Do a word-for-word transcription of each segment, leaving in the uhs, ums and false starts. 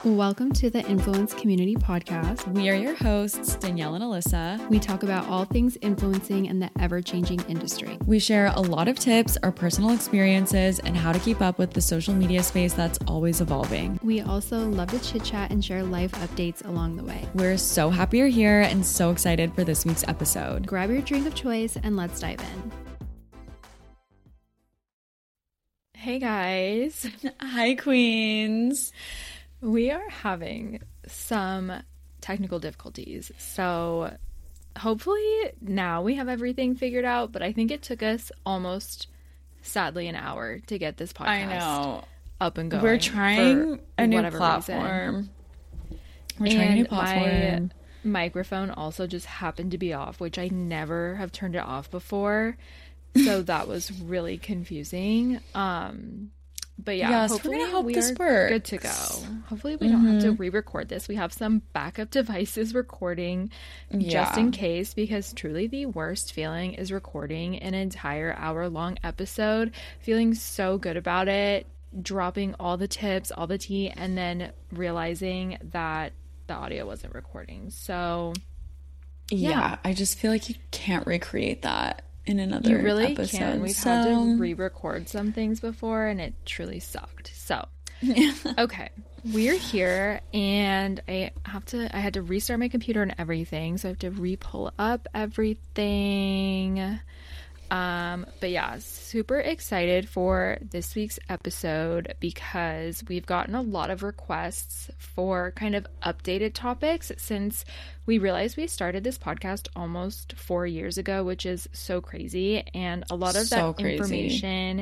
Welcome to the Influence Community Podcast. We are your hosts, Danielle and Alyssa. We talk about all things influencing in the ever-changing industry. We share a lot of tips, our personal experiences, and how to keep up with the social media space that's always evolving. We also love to chit-chat and share life updates along the way. We're so happy you're here and so excited for this week's episode. Grab your drink of choice and let's dive in. Hey guys. Hi queens. We are having some technical difficulties, so hopefully now we have everything figured out, but I think it took us almost, sadly, an hour to get this podcast I know. up and going. We're trying a new platform. Reason. We're trying and a new platform. My microphone also just happened to be off, which I never have turned it off before, so that was really confusing. Um... But yeah, yes, hopefully we're gonna hope we this are works. Good to go. Hopefully we mm-hmm. don't have to re-record this. We have some backup devices recording yeah. just in case, because truly the worst feeling is recording an entire hour-long episode, feeling so good about it, dropping all the tips, all the tea, and then realizing that the audio wasn't recording. So yeah, yeah I just feel like you can't recreate that in another you really episode. can. We've so... had to re-record some things before and it truly sucked. So okay, we're here and I have to I had to restart my computer and everything, so I have to re-pull up everything. Um but yeah, super excited for this week's episode because we've gotten a lot of requests for kind of updated topics since we realized we started this podcast almost four years ago, which is so crazy, and a lot of so that crazy. information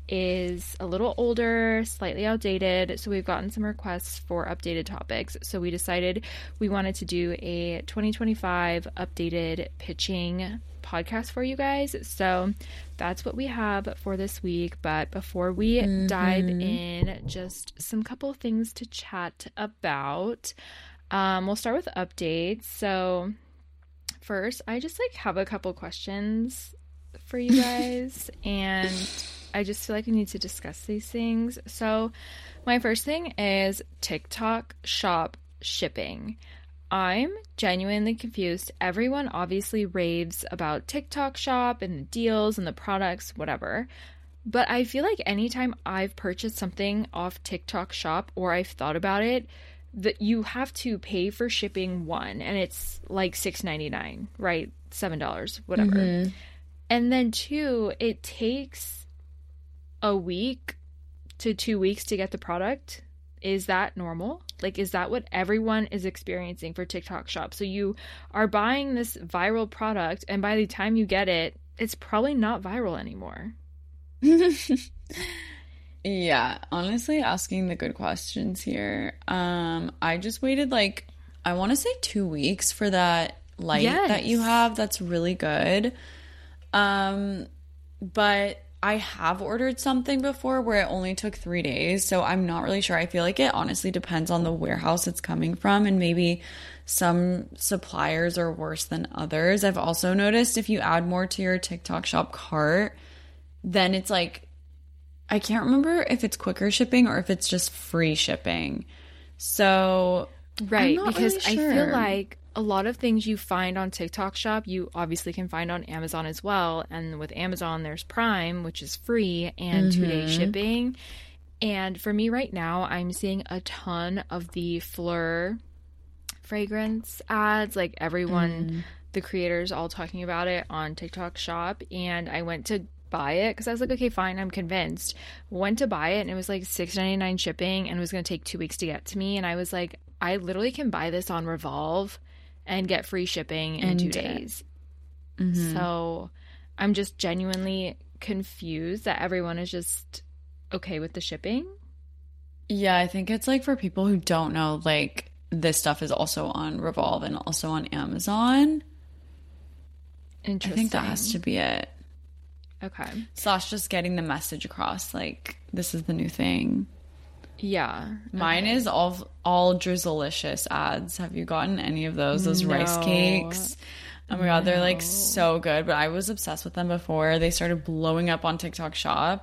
is a little older, slightly outdated, so we've gotten some requests for updated topics. So we decided we wanted to do a twenty twenty-five updated pitching podcast for you guys. So that's what we have for this week. But before we mm-hmm. dive in, just some couple of things to chat about. Um, we'll start with updates. So first, I just like have a couple questions for you guys, and I just feel like we need to discuss these things. So my first thing is TikTok shop shipping. I'm genuinely confused. Everyone obviously raves about TikTok shop and the deals and the products, whatever. But I feel like anytime I've purchased something off TikTok shop or I've thought about it, that you have to pay for shipping, one, and it's like six ninety-nine, right? seven dollars, whatever. Mm-hmm. And then two, it takes a week to two weeks to get the product. Is that normal? Like, is that what everyone is experiencing for TikTok shop? So you are buying this viral product, and by the time you get it, it's probably not viral anymore. Yeah, honestly, asking the good questions here. Um, I just waited like, I want to say two weeks for that light yes. that you have. That's really good. Um, but I have ordered something before where it only took three days. So I'm not really sure. I feel like it honestly depends on the warehouse it's coming from, and maybe some suppliers are worse than others. I've also noticed if you add more to your TikTok shop cart, then it's like, I can't remember if it's quicker shipping or if it's just free shipping. So, right, because really sure. I feel like a lot of things you find on TikTok shop, you obviously can find on Amazon as well. And with Amazon, there's Prime, which is free, and mm-hmm. two-day shipping. And for me right now, I'm seeing a ton of the Fleur fragrance ads. Like everyone, mm. the creators all talking about it on TikTok shop. And I went to buy it because I was like, okay, fine, I'm convinced. Went to buy it and it was like six ninety-nine shipping and it was going to take two weeks to get to me. And I was like, I literally can buy this on Revolve and get free shipping in and two days. Mm-hmm. So I'm just genuinely confused that everyone is just okay with the shipping. Yeah, I think it's like for people who don't know, like this stuff is also on Revolve and also on Amazon. Interesting. I think that has to be it. Okay. Slash just getting the message across, like, this is the new thing. Yeah. Mine okay. is all all Drizzlicious ads. Have you gotten any of those? Those no. rice cakes? Oh my no. god, they're like so good. But I was obsessed with them before they started blowing up on TikTok shop.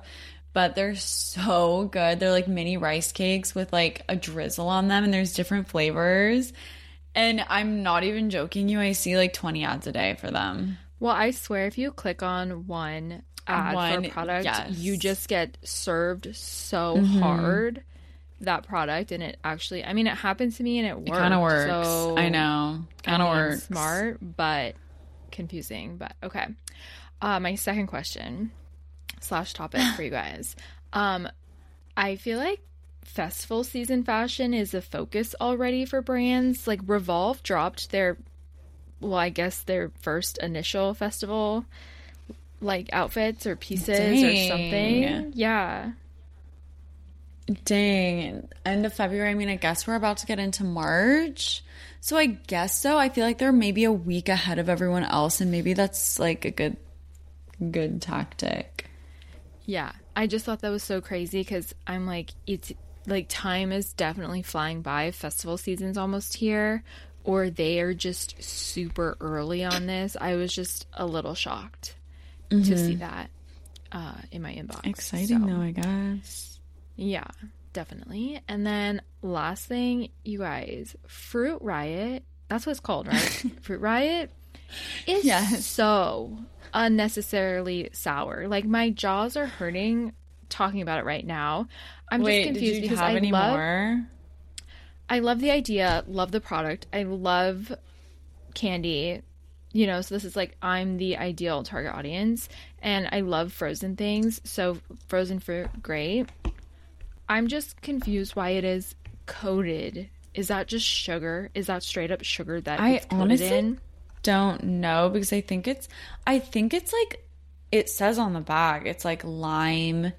but they're so good. They're like mini rice cakes with like a drizzle on them, and there's different flavors. And I'm not even joking you, I see like twenty ads a day for them. Well, I swear if you click on one ad one, for a product, yes. you just get served so mm-hmm. hard that product, and it actually, I mean, it happens to me and it works. It kind of works. So, I know. Kind of I mean, works. Smart, but confusing. But okay. Uh, my second question slash topic for you guys. Um, I feel like festival season fashion is a focus already for brands. Like Revolve dropped their, well, I guess their first initial festival like outfits or pieces Dang. or something. Yeah. Dang. End of February. I mean, I guess we're about to get into March. So I guess so. I feel like they're maybe a week ahead of everyone else, and maybe that's like a good good tactic. Yeah. I just thought that was so crazy because I'm like, it's like time is definitely flying by. Festival season's almost here, or they are just super early on this. I was just a little shocked mm-hmm. to see that uh, in my inbox. Exciting so. though, I guess. Yeah, definitely. And then last thing, you guys, Fruit Riot, that's what it's called, right? Fruit Riot is yes. so unnecessarily sour. Like, my jaws are hurting talking about it right now. I'm Wait, just confused did you because have I any love more? I love the idea, love the product. I love candy. You know, so this is like, I'm the ideal target audience, and I love frozen things. So frozen fruit, great. I'm just confused why it is coated. Is that just sugar? Is that straight up sugar that I it's coated honestly in? Don't know, because I think it's I think it's like, it says on the bag it's like lime,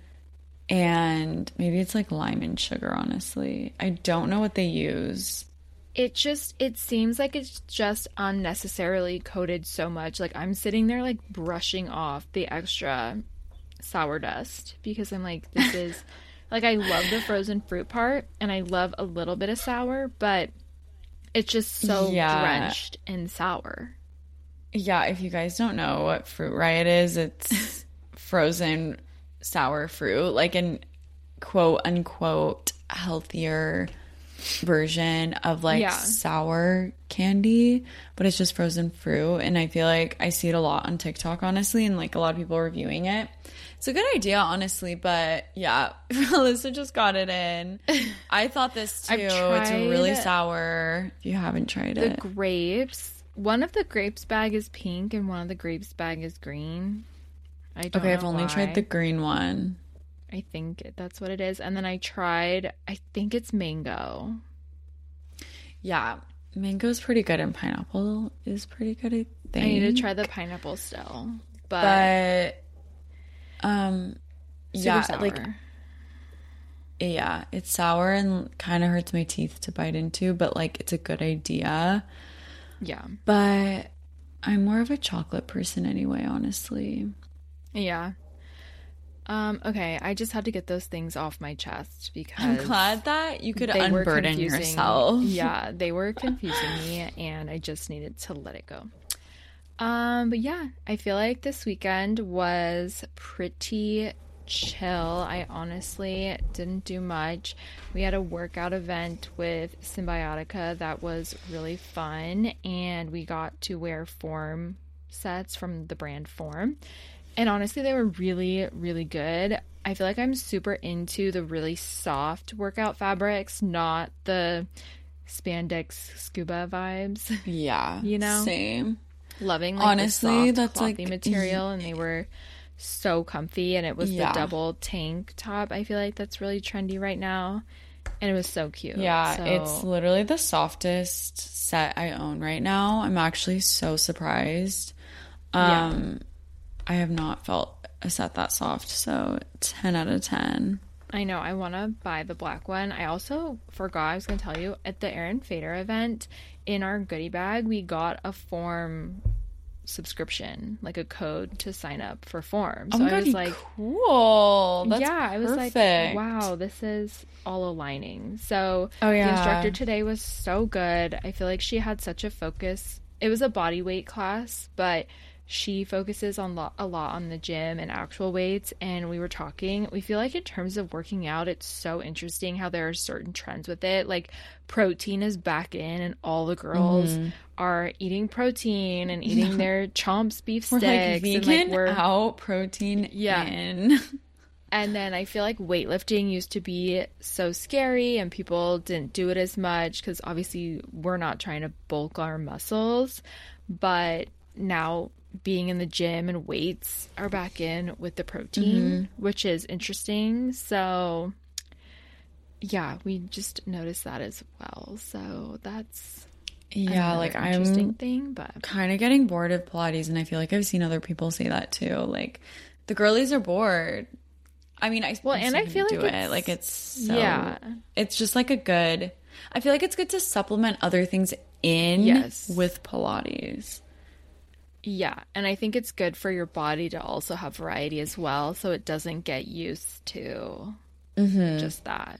and maybe it's like lime and sugar. Honestly, I don't know what they use. It just it seems like it's just unnecessarily coated so much. Like, I'm sitting there like brushing off the extra sour dust because I'm like, this is like, I love the frozen fruit part, and I love a little bit of sour, but it's just so yeah. drenched in sour. Yeah, if you guys don't know what Fruit Riot is, it's frozen sour fruit, like an quote unquote healthier version of like yeah. sour candy, but it's just frozen fruit. And I feel like I see it a lot on TikTok, honestly, and like a lot of people reviewing it. It's a good idea, honestly, but yeah, Alyssa just got it in. I thought this too. It's really sour. If you haven't tried the it, the grapes. One of the grapes bag is pink, and one of the grapes bag is green. I don't okay, know I've only why. tried the green one. I think that's what it is. And then I tried, I think it's mango. Yeah, mango is pretty good, and pineapple is pretty good, I think. I need to try the pineapple still. But, but um, yeah, sour. like, yeah, it's sour and kind of hurts my teeth to bite into, but like, it's a good idea. Yeah. But I'm more of a chocolate person anyway, honestly. Yeah. Um, okay, I just had to get those things off my chest because I'm glad that you could unburden yourself. Yeah, they were confusing me, and I just needed to let it go. Um, but yeah, I feel like this weekend was pretty chill. I honestly didn't do much. We had a workout event with Symbiotica that was really fun, and we got to wear Form sets from the brand Form. And honestly, they were really, really good. I feel like I'm super into the really soft workout fabrics, not the spandex scuba vibes. Yeah. You know? Same. Loving like honestly, the soft, that's clothy like material, and they were so comfy, and it was yeah. the double tank top. I feel like that's really trendy right now, and it was so cute. Yeah, so... it's literally the softest set I own right now. I'm actually so surprised. Um yeah. I have not felt a set that soft, so ten out of ten. I know. I want to buy the black one. I also forgot, I was going to tell you, at the Erin Fader event, in our goodie bag, we got a Form subscription, like a code to sign up for Form. So oh my I God, was like, cool. That's yeah, I was perfect. like, wow, this is all aligning. So oh, yeah. the instructor today was so good. I feel like she had such a focus. It was a body weight class, but she focuses on lo- a lot on the gym and actual weights, and we were talking, we feel like in terms of working out, it's so interesting how there are certain trends with it. Like protein is back in, and all the girls mm-hmm. are eating protein and eating their Chomps beef we're sticks. Like vegan and like we're out, protein yeah. in. And then I feel like weightlifting used to be so scary and people didn't do it as much because obviously we're not trying to bulk our muscles. But now being in the gym and weights are back in with the protein, mm-hmm. which is interesting. So yeah, we just noticed that as well. So that's yeah, like interesting I'm thing, but kind of getting bored of Pilates, and I feel like I've seen other people say that too. Like the girlies are bored. I mean, I well, and I feel do like it. Like it's so, yeah, it's just like a good. I feel like it's good to supplement other things in yes. with Pilates. Yeah, and I think it's good for your body to also have variety as well, so it doesn't get used to mm-hmm. just that.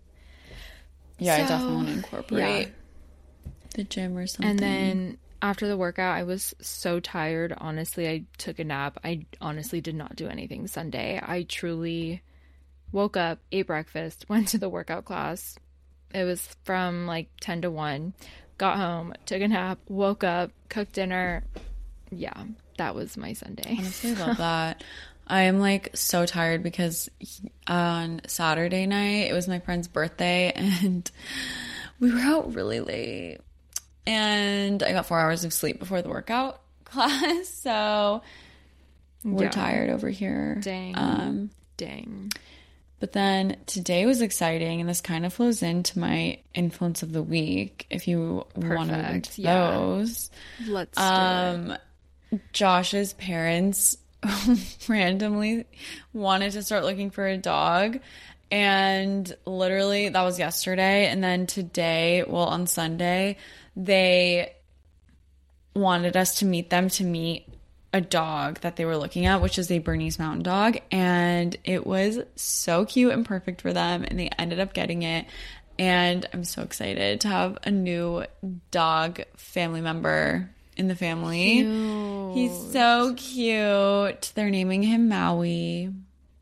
Yeah, so, I definitely want to incorporate yeah. the gym or something. And then after the workout, I was so tired. Honestly, I took a nap. I honestly did not do anything Sunday. I truly woke up, ate breakfast, went to the workout class. It was from like ten to one. Got home, took a nap, woke up, cooked dinner. Yeah, that was my Sunday. Honestly, I love that. I am like so tired because on Saturday night, it was my friend's birthday and we were out really late. And I got four hours of sleep before the workout class. So we're yeah. tired over here. Dang. Um, Dang. But then today was exciting, and this kind of flows into my influence of the week, if you want to move into yeah. those. Let's do um, it. Josh's parents randomly wanted to start looking for a dog. And literally, that was yesterday. And then today, well, on Sunday, they wanted us to meet them to meet a dog that they were looking at, which is a Bernese Mountain Dog. And it was so cute and perfect for them. And they ended up getting it. And I'm so excited to have a new dog family member in the family. Cute. He's so cute. They're naming him Maui.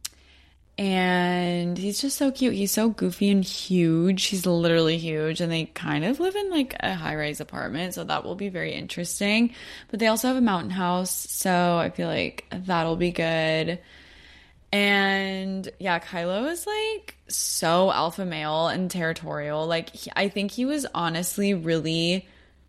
And he's just so cute. He's so goofy and huge. He's literally huge. And they kind of live in like a high-rise apartment. So that will be very interesting. But they also have a mountain house. So I feel like that'll be good. And yeah, Kylo is like so alpha male and territorial. Like he, I think he was honestly really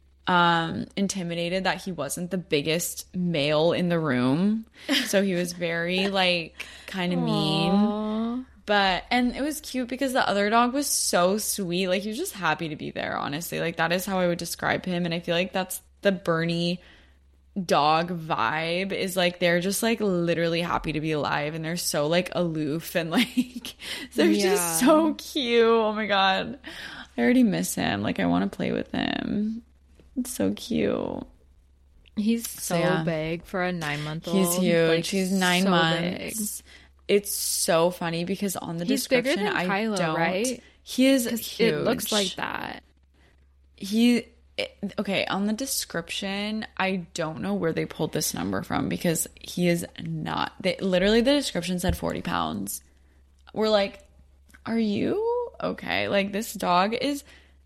um intimidated that he wasn't the biggest male in the room. So he was very like kind of mean. But and it was cute because the other dog was so sweet. Like he was just happy to be there, honestly. Like that is how I would describe him. And I feel like that's the Bernie dog vibe, is like they're just like literally happy to be alive, and they're so like aloof and like they're yeah. just so cute. Oh my god, I already miss him. Like I want to play with him. It's so cute. He's so, so yeah. big for a nine month old. He's huge. Like, He's nine so months. Big. It's so funny because on the He's description, bigger than I Kylo, don't. Right? He is huge. It looks like that. He it, okay. On the description, I don't know where they pulled this number from because he is not. They literally the description said forty pounds. We're like, are you okay? Like this dog is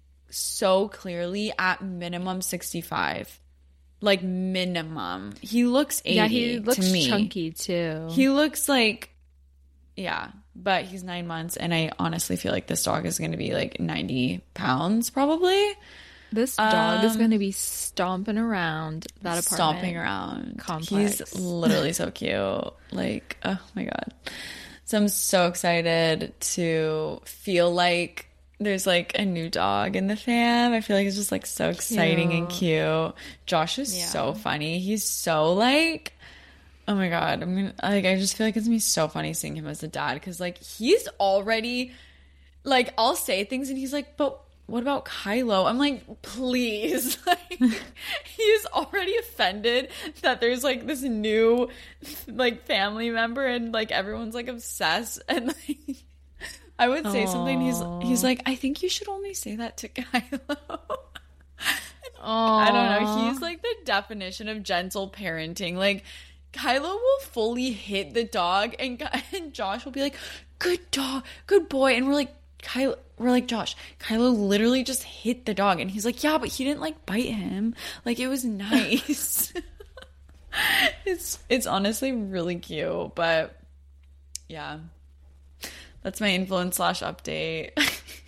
so clearly at minimum sixty-five, like minimum. He looks eighty. Yeah, he looks to me. chunky too. He looks like, yeah, but he's nine months, and I honestly feel like this dog is going to be like ninety pounds probably. This dog um, is going to be stomping around that apartment. Stomping around. Complex. He's literally so cute. Like, oh my god. So I'm so excited to feel like there's like a new dog in the fam. I feel like it's just like so exciting cute. and cute. Josh is yeah. so funny. He's so like, oh my god. I'm gonna like. I just feel like it's gonna be so funny seeing him as a dad because like he's already like I'll say things and he's like, but what about Kylo? I'm like, please. Like he's already offended that there's like this new like family member and like everyone's like obsessed and like. I would say Aww. something. He's he's like, I think you should only say that to Kylo. And I don't know. He's like the definition of gentle parenting. Like, Kylo will fully hit the dog, and, and Josh will be like, good dog, good boy. And we're like, Kylo, we're like, Josh, Kylo literally just hit the dog. And he's like, yeah, but he didn't like bite him. Like, it was nice. it's it's honestly really cute, but yeah, that's my influence slash update.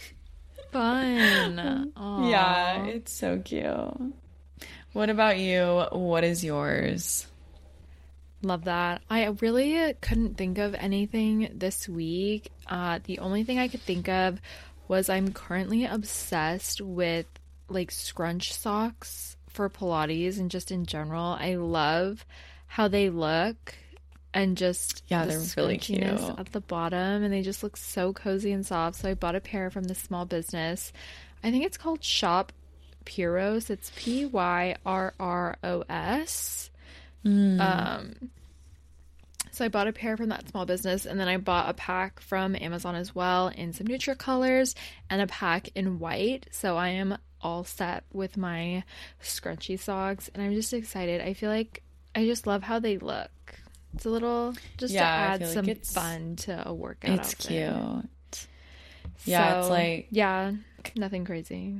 Fun. Aww. Yeah, it's so cute. What about you? What is yours? Love that. I really couldn't think of anything this week. Uh, the only thing I could think of was I'm currently obsessed with like scrunch socks for Pilates and just in general. I love how they look and just yeah, the they're really cute at the bottom, and they just look so cozy and soft. So I bought a pair from this small business. I think it's called Shop Pyrrhos. It's P Y R R O S. Mm. Um, so I bought a pair from that small business, and then I bought a pack from Amazon as well in some neutral colors and a pack in white. So I am all set with my scrunchy socks, and I'm just excited. I feel like I just love how they look. It's a little just yeah, to add like some it's, fun to a workout. It's outfit. cute. Yeah, so, it's like yeah, nothing crazy.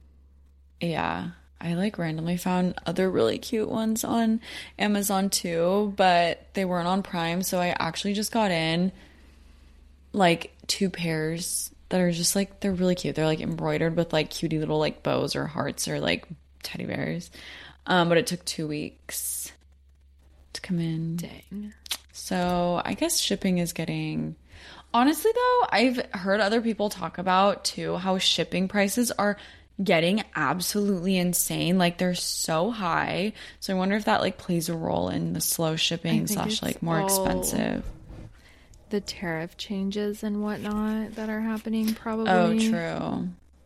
Yeah. I like randomly found other really cute ones on Amazon too, but they weren't on Prime, so I actually just got in like two pairs that are just like, they're really cute. They're like embroidered with like cutie little like bows or hearts or like teddy bears. Um, but it took two weeks to come in. Dang. So I guess shipping is getting... Honestly though, I've heard other people talk about too how shipping prices are getting absolutely insane. Like, they're so high. So I wonder if that like plays a role in the slow shipping slash like more expensive. The tariff changes and whatnot that are happening probably. Oh, true.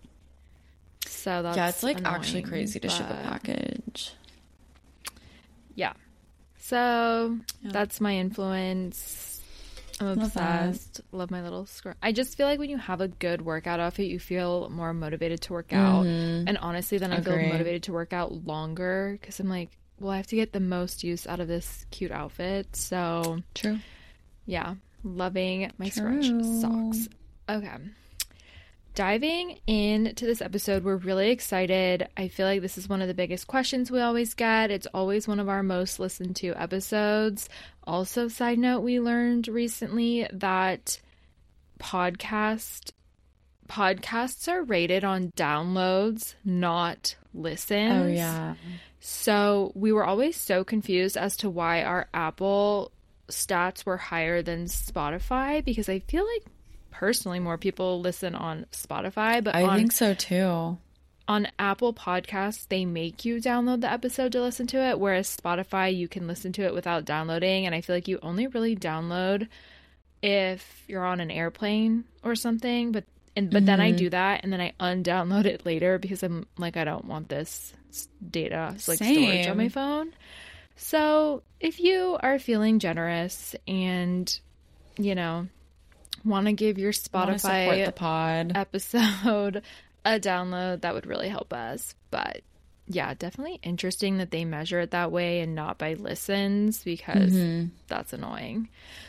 So that's yeah, it's like annoying, actually crazy to but... ship a package. Yeah. So yeah. that's my influence. I'm obsessed. Love, Love my little skirt. I just feel like when you have a good workout outfit, you feel more motivated to work out. Mm-hmm. And honestly, then I Agree. feel motivated to work out longer because I'm like, well, I have to get the most use out of this cute outfit. So true. Yeah. Loving my True. scrunch socks. Okay. Diving into this episode, we're really excited. I feel like this is one of the biggest questions we always get. It's always one of our most listened to episodes. Also, side note, we learned recently that podcast podcasts are rated on downloads, not listens. Oh, yeah. So we were always so confused as to why our Apple stats were higher than Spotify, because I feel like personally more people listen on Spotify, but I on, think so too. On Apple Podcasts, they make you download the episode to listen to it, whereas Spotify, you can listen to it without downloading, and I feel like you only really download if you're on an airplane or something, but and but mm-hmm. then I do that and then I undownload it later because I'm like, I don't want this data like Same. storage on my phone. So if you are feeling generous and, you know, want to give your Spotify the pod. episode a download, that would really help us. But yeah, definitely interesting that they measure it that way and not by listens, because mm-hmm. that's annoying.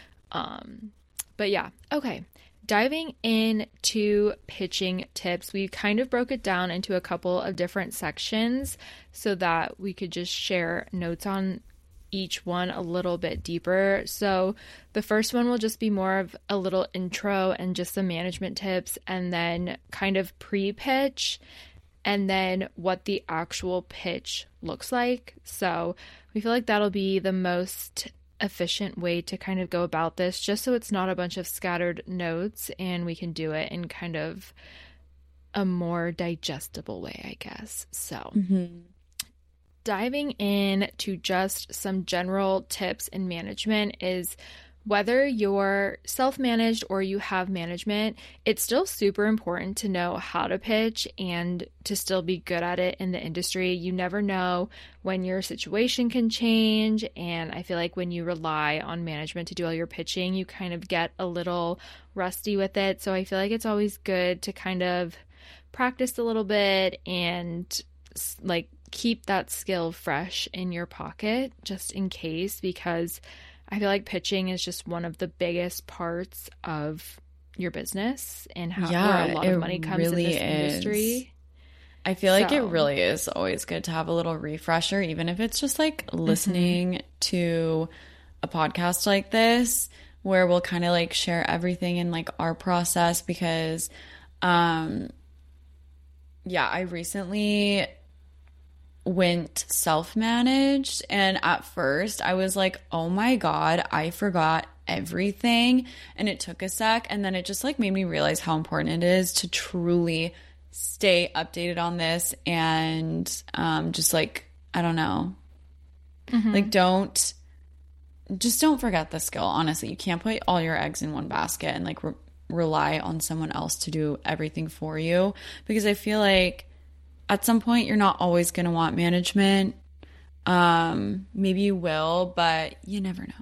Um, but yeah, okay. Diving into pitching tips, we kind of broke it down into a couple of different sections so that we could just share notes on each one a little bit deeper. So the first one will just be more of a little intro and just some management tips, and then kind of pre-pitch, and then what the actual pitch looks like. So we feel like that'll be the most efficient way to kind of go about this, just so it's not a bunch of scattered notes and we can do it in kind of a more digestible way, I guess. So mm-hmm. diving in to just some general tips in management is, whether you're self-managed or you have management, it's still super important to know how to pitch and to still be good at it in the industry. You never know when your situation can change, and I feel like when you rely on management to do all your pitching, you kind of get a little rusty with it. So I feel like it's always good to kind of practice a little bit and like keep that skill fresh in your pocket just in case, because I feel like pitching is just one of the biggest parts of your business and how Yeah, where a lot it of money comes in really this is. industry. I feel like it So, really is always good to have a little refresher, even if it's just like listening to a podcast like this, where we'll kind of like share everything in like our process. Because, um, yeah, I recently went self-managed, and at first I was like, oh my God, I forgot everything. And it took a sec, and then it just like made me realize how important it is to truly stay updated on this, and um just like, I don't know, like don't just don't forget the skill. Honestly, you can't put all your eggs in one basket and like re- rely on someone else to do everything for you, because I feel like at some point you're not always going to want management. Um maybe you will, but you never know.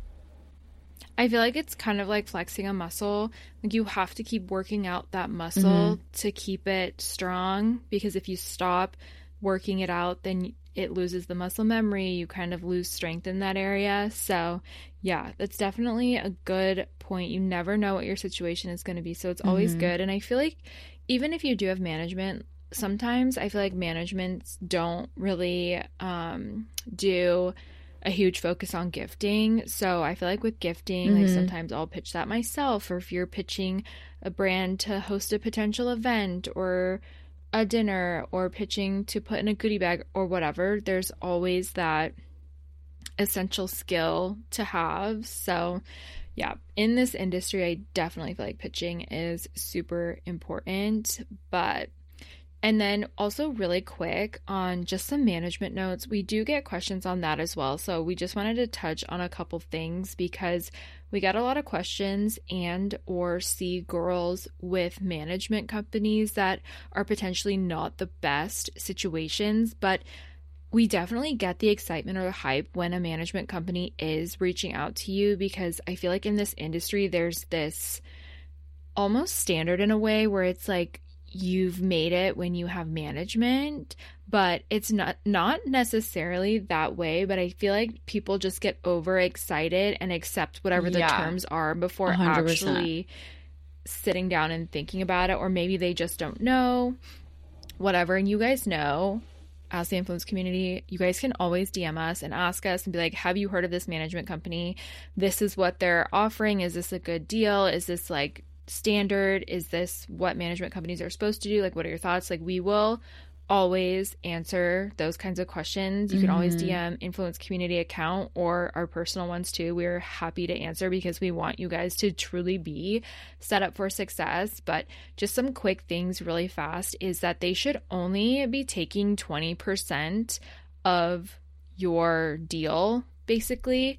I feel like it's kind of like flexing a muscle. Like you have to keep working out that muscle to keep it strong, because if you stop working it out, then it loses the muscle memory. You kind of lose strength in that area. So, yeah, that's definitely a good point. You never know what your situation is going to be. So, it's always good. And I feel like even if you do have management, sometimes I feel like managements don't really um, do a huge focus on gifting. So I feel like with gifting, like sometimes I'll pitch that myself, or if you're pitching a brand to host a potential event or a dinner, or pitching to put in a goodie bag or whatever, there's always that essential skill to have. So yeah, in this industry, I definitely feel like pitching is super important. But and then also really quick on just some management notes, we do get questions on that as well. So we just wanted to touch on a couple things, because we get a lot of questions and or see girls with management companies that are potentially not the best situations, but we definitely get the excitement or the hype when a management company is reaching out to you, because I feel like in this industry, there's this almost standard in a way where it's like, you've made it when you have management, but it's not not necessarily that way. But I feel like people just get overexcited and accept whatever the Yeah, terms are before one hundred percent. actually sitting down and thinking about it, or maybe they just don't know, whatever. And you guys know, as the influence community, you guys can always D M us and ask us and be like, have you heard of this management company? This is what they're offering. Is this a good deal? Is this like standard? Is this what management companies are supposed to do? Like, what are your thoughts? Like, we will always answer those kinds of questions. You can always D M influence community account or our personal ones too. We're happy to answer, because we want you guys to truly be set up for success. But just some quick things really fast is that they should only be taking twenty percent of your deal, basically.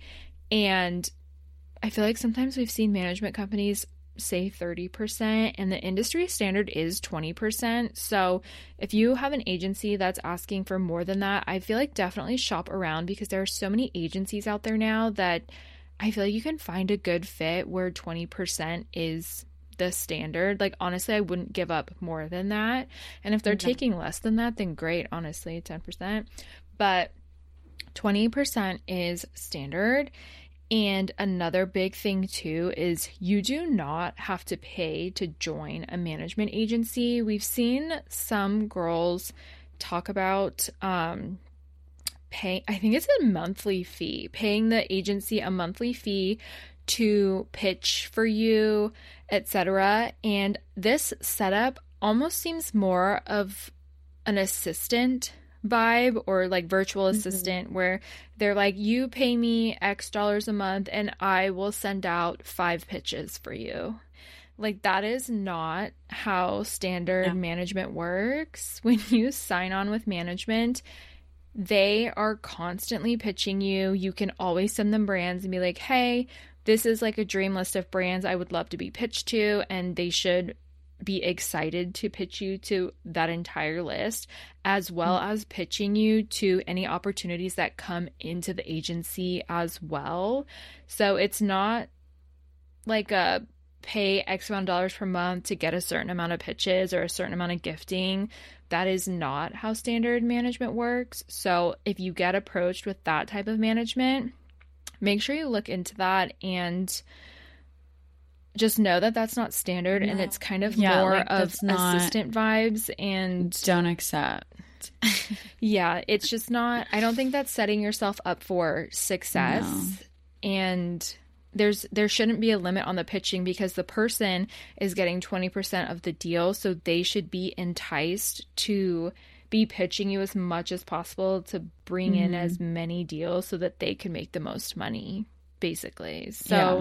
And I feel like sometimes we've seen management companies say thirty percent, and the industry standard is twenty percent. So if you have an agency that's asking for more than that, I feel like definitely shop around, because there are so many agencies out there now that I feel like you can find a good fit where twenty percent is the standard. Like, honestly, I wouldn't give up more than that. And if they're Okay. taking less than that, then great, honestly, ten percent. But twenty percent is standard. And another big thing too is you do not have to pay to join a management agency. We've seen some girls talk about um pay I think it's a monthly fee, paying the agency a monthly fee to pitch for you, et cetera. And this setup almost seems more of an assistant vibe, or like virtual assistant, where they're like, you pay me X dollars a month and I will send out five pitches for you. Like, that is not how standard Yeah. management works. When you sign on with management, they are constantly pitching you. You can always send them brands and be like, hey, this is like a dream list of brands I would love to be pitched to, and they should be excited to pitch you to that entire list, as well as pitching you to any opportunities that come into the agency as well. So it's not like a pay X amount of dollars per month to get a certain amount of pitches or a certain amount of gifting. That is not how standard management works. So if you get approached with that type of management, make sure you look into that and just know that that's not standard. No. And it's kind of yeah, more like, of not, assistant vibes and don't accept. Yeah, it's just not, I don't think that's setting yourself up for success. No. And there's there shouldn't be a limit on the pitching because the person is getting twenty percent of the deal, so they should be enticed to be pitching you as much as possible to bring mm-hmm. in as many deals so that they can make the most money, basically. So yeah.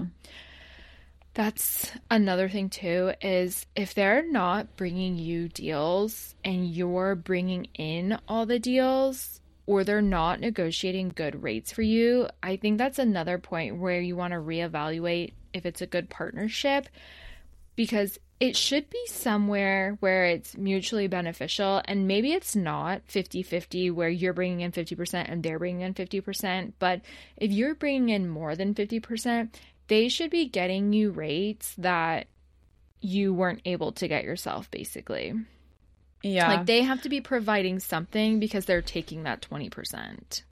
That's another thing too, is if they're not bringing you deals and you're bringing in all the deals, or they're not negotiating good rates for you, I think that's another point where you want to reevaluate if it's a good partnership, because it should be somewhere where it's mutually beneficial. And maybe it's not fifty-fifty where you're bringing in fifty percent and they're bringing in fifty percent. But if you're bringing in more than fifty percent, they should be getting you rates that you weren't able to get yourself, basically. Yeah. Like, they have to be providing something because they're taking that twenty percent.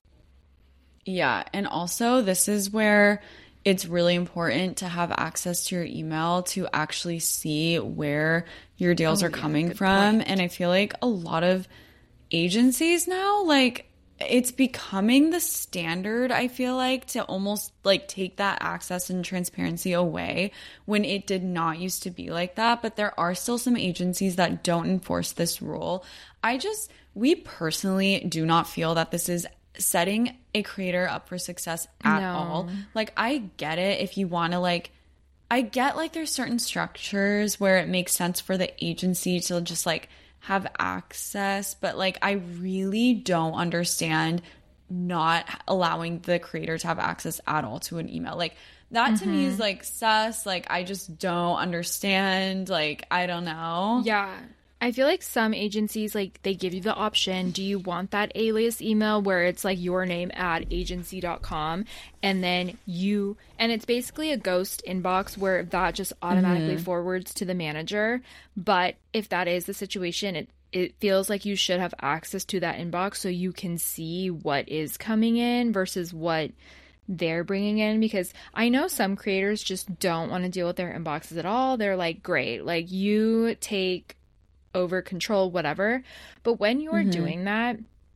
Yeah. And also, this is where it's really important to have access to your email to actually see where your deals oh, are yeah, coming from. Point. And I feel like a lot of agencies now, like, it's becoming the standard, I feel like, to almost like take that access and transparency away when it did not used to be like that. But there are still some agencies that don't enforce this rule. I just, we personally do not feel that this is setting a creator up for success at no. all. Like, I get it if you want to, like, I get like there's certain structures where it makes sense for the agency to just like have access, but like I really don't understand not allowing the creator to have access at all to an email. Like, that mm-hmm. to me is like sus. Like, I just don't understand. Like, I don't know. Yeah. I feel like some agencies, like, they give you the option. Do you want that alias email where it's like your name at agency dot com, and then you, and it's basically a ghost inbox where that just automatically mm-hmm. forwards to the manager. But if that is the situation, it it feels like you should have access to that inbox so you can see what is coming in versus what they're bringing in. Because I know some creators just don't want to deal with their inboxes at all. They're like, great, like, you take over control, whatever. But when you're mm-hmm. doing that,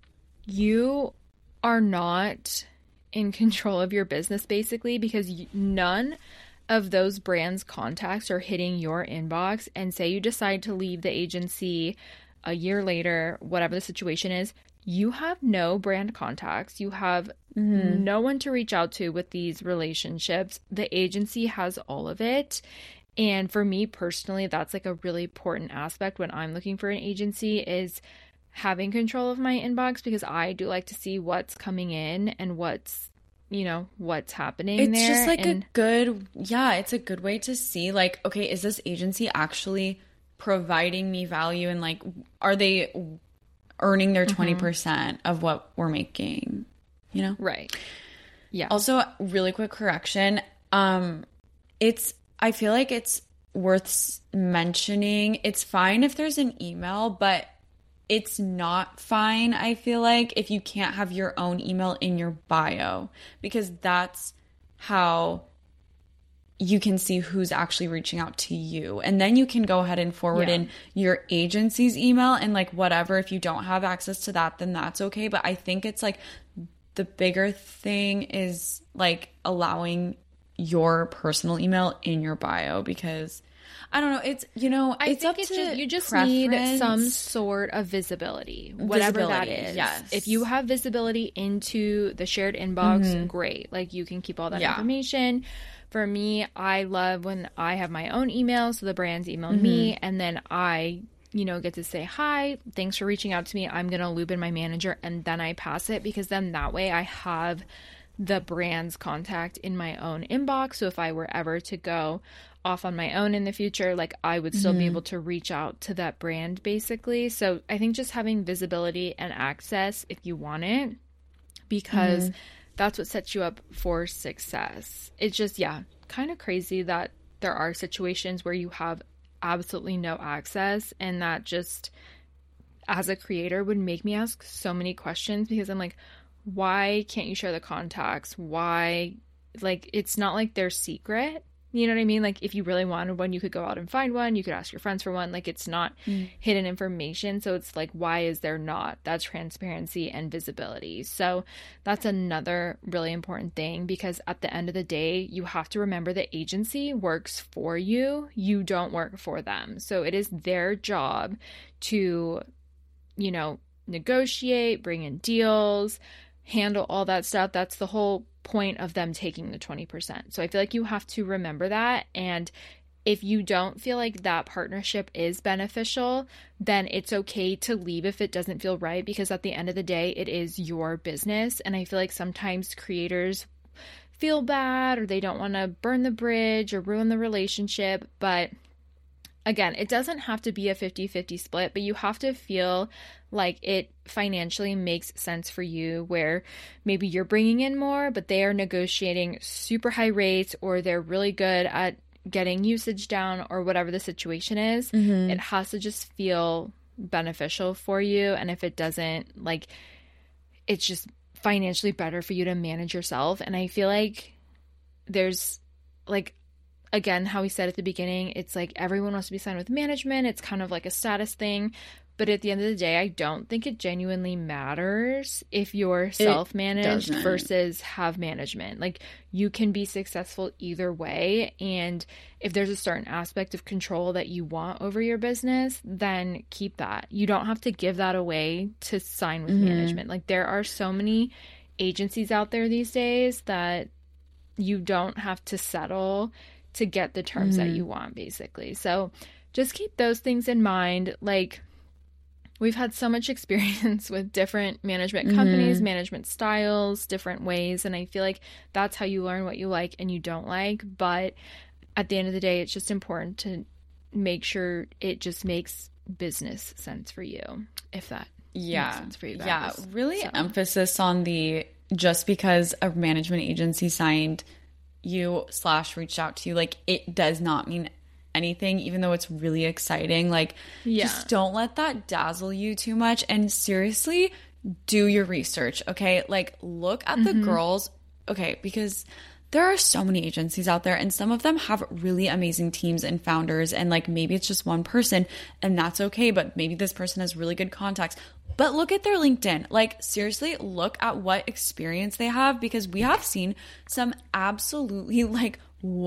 you are not in control of your business, basically, because you, none of those brands' contacts are hitting your inbox. And say you decide to leave the agency a year later, whatever the situation is, you have no brand contacts. You have mm-hmm. no one to reach out to with these relationships. The agency has all of it. And for me personally, that's like a really important aspect when I'm looking for an agency, is having control of my inbox, because I do like to see what's coming in and what's, you know, what's happening it's there. It's just like and- a good, yeah, it's a good way to see like, okay, is this agency actually providing me value, and like, are they earning their twenty percent mm-hmm. of what we're making, you know? Right. Yeah. Also, really quick correction. Um, it's, I feel like it's worth mentioning. It's fine if there's an email, but it's not fine, I feel like, if you can't have your own email in your bio, because that's how you can see who's actually reaching out to you. And then you can go ahead and forward yeah. in your agency's email and like whatever. If you don't have access to that, then that's okay. But I think it's like the bigger thing is like allowing your personal email in your bio, because I don't know, it's, you know, I it's think up it's to just, you just preference. need some sort of visibility, whatever visibility, that is. Yes. If you have visibility into the shared inbox, mm-hmm. great. Like, you can keep all that yeah. information. For me, I love when I have my own email, so the brands email mm-hmm. me, and then I, you know, get to say, hi, thanks for reaching out to me. I'm going to loop in my manager, and then I pass it, because then that way I have the brand's contact in my own inbox. So if I were ever to go off on my own in the future, like, I would still mm-hmm. be able to reach out to that brand, basically. So I think just having visibility and access if you want it, because mm-hmm. that's what sets you up for success. It's just, yeah, kind of crazy that there are situations where you have absolutely no access, and that just, as a creator, would make me ask so many questions, because I'm like, why can't you share the contacts? Why, like, it's not like they're secret. You know what I mean? Like, if you really wanted one, you could go out and find one. You could ask your friends for one. Like, it's not mm. hidden information. So it's like, why is there not that transparency and visibility? So that's another really important thing, because at the end of the day, you have to remember the agency works for you. You don't work for them. So it is their job to, you know, negotiate, bring in deals, handle all that stuff. That's the whole point of them taking the twenty percent. So I feel like you have to remember that. And if you don't feel like that partnership is beneficial, then it's okay to leave if it doesn't feel right, because at the end of the day, it is your business. And I feel like sometimes creators feel bad, or they don't want to burn the bridge or ruin the relationship. But again, it doesn't have to be a fifty-fifty split, but you have to feel like it financially makes sense for you, where maybe you're bringing in more, but they are negotiating super high rates, or they're really good at getting usage down, or whatever the situation is. Mm-hmm. It has to just feel beneficial for you. And if it doesn't, like, it's just financially better for you to manage yourself. And I feel like there's, like, again, how we said at the beginning, it's like everyone wants to be signed with management. It's kind of like a status thing. But at the end of the day, I don't think it genuinely matters if you're self-managed versus have management. Like, you can be successful either way. And if there's a certain aspect of control that you want over your business, then keep that. You don't have to give that away to sign with mm-hmm. management. Like, there are so many agencies out there these days that you don't have to settle to get the terms mm-hmm. that you want, basically. So just keep those things in mind. Like, we've had so much experience with different management companies, mm-hmm. management styles, different ways. And I feel like that's how you learn what you like and you don't like. But at the end of the day, it's just important to make sure it just makes business sense for you, if that yeah. makes sense for you guys. Yeah, really so. Emphasis on the, just because a management agency signed you slash reached out to you, like, it does not mean anything, even though it's really exciting. Like, yeah. just don't let that dazzle you too much, and seriously do your research. Okay, like, look at mm-hmm. the girls. Okay, because there are so many agencies out there, and some of them have really amazing teams and founders, and like, maybe it's just one person, and that's okay, but maybe this person has really good contacts. But look at their LinkedIn. Like, seriously, look at what experience they have, because we have seen some absolutely, like,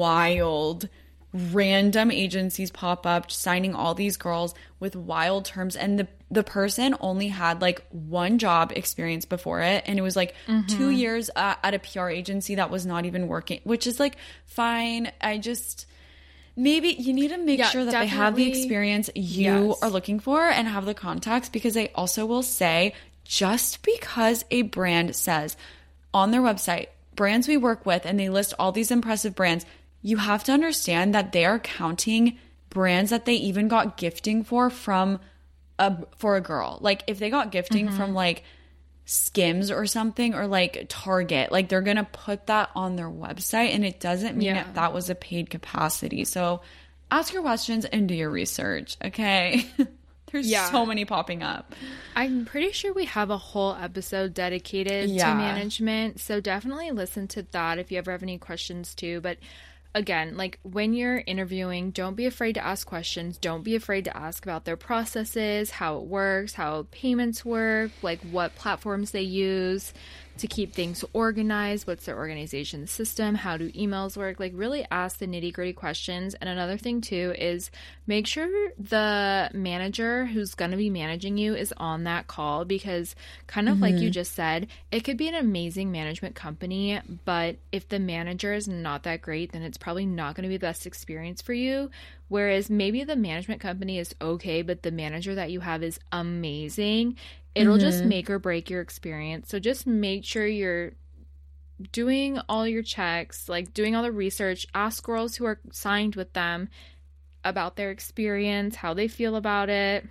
wild random agencies pop up signing all these girls with wild terms, and the the person only had like one job experience before it, and it was like mm-hmm. two years uh, at a P R agency that was not even working, which is like fine. I just maybe you need to make yeah, sure that definitely. They have the experience you yes. are looking for and have the contacts, because they also will say, just because a brand says on their website brands we work with, and they list all these impressive brands, you have to understand that they are counting brands that they even got gifting for from a for a girl. Like, if they got gifting mm-hmm. from like Skims or something, or like Target, like, they're gonna put that on their website, and it doesn't mean yeah. that that was a paid capacity. So ask your questions and do your research, okay? There's yeah. so many popping up. I'm pretty sure we have a whole episode dedicated yeah. to management, so definitely listen to that if you ever have any questions too. But again, like, when you're interviewing, don't be afraid to ask questions. Don't be afraid to ask about their processes, how it works, how payments work, like what platforms they use to keep things organized, what's their organization system, how do emails work. Like, really ask the nitty-gritty questions. And another thing too is make sure the manager who's going to be managing you is on that call, because kind of mm-hmm. like you just said, it could be an amazing management company, but if the manager is not that great, then it's probably not going to be the best experience for you. Whereas maybe the management company is okay, but the manager that you have is amazing. It'll mm-hmm. just make or break your experience. So just make sure you're doing all your checks, like doing all the research. Ask girls who are signed with them about their experience, how they feel about it.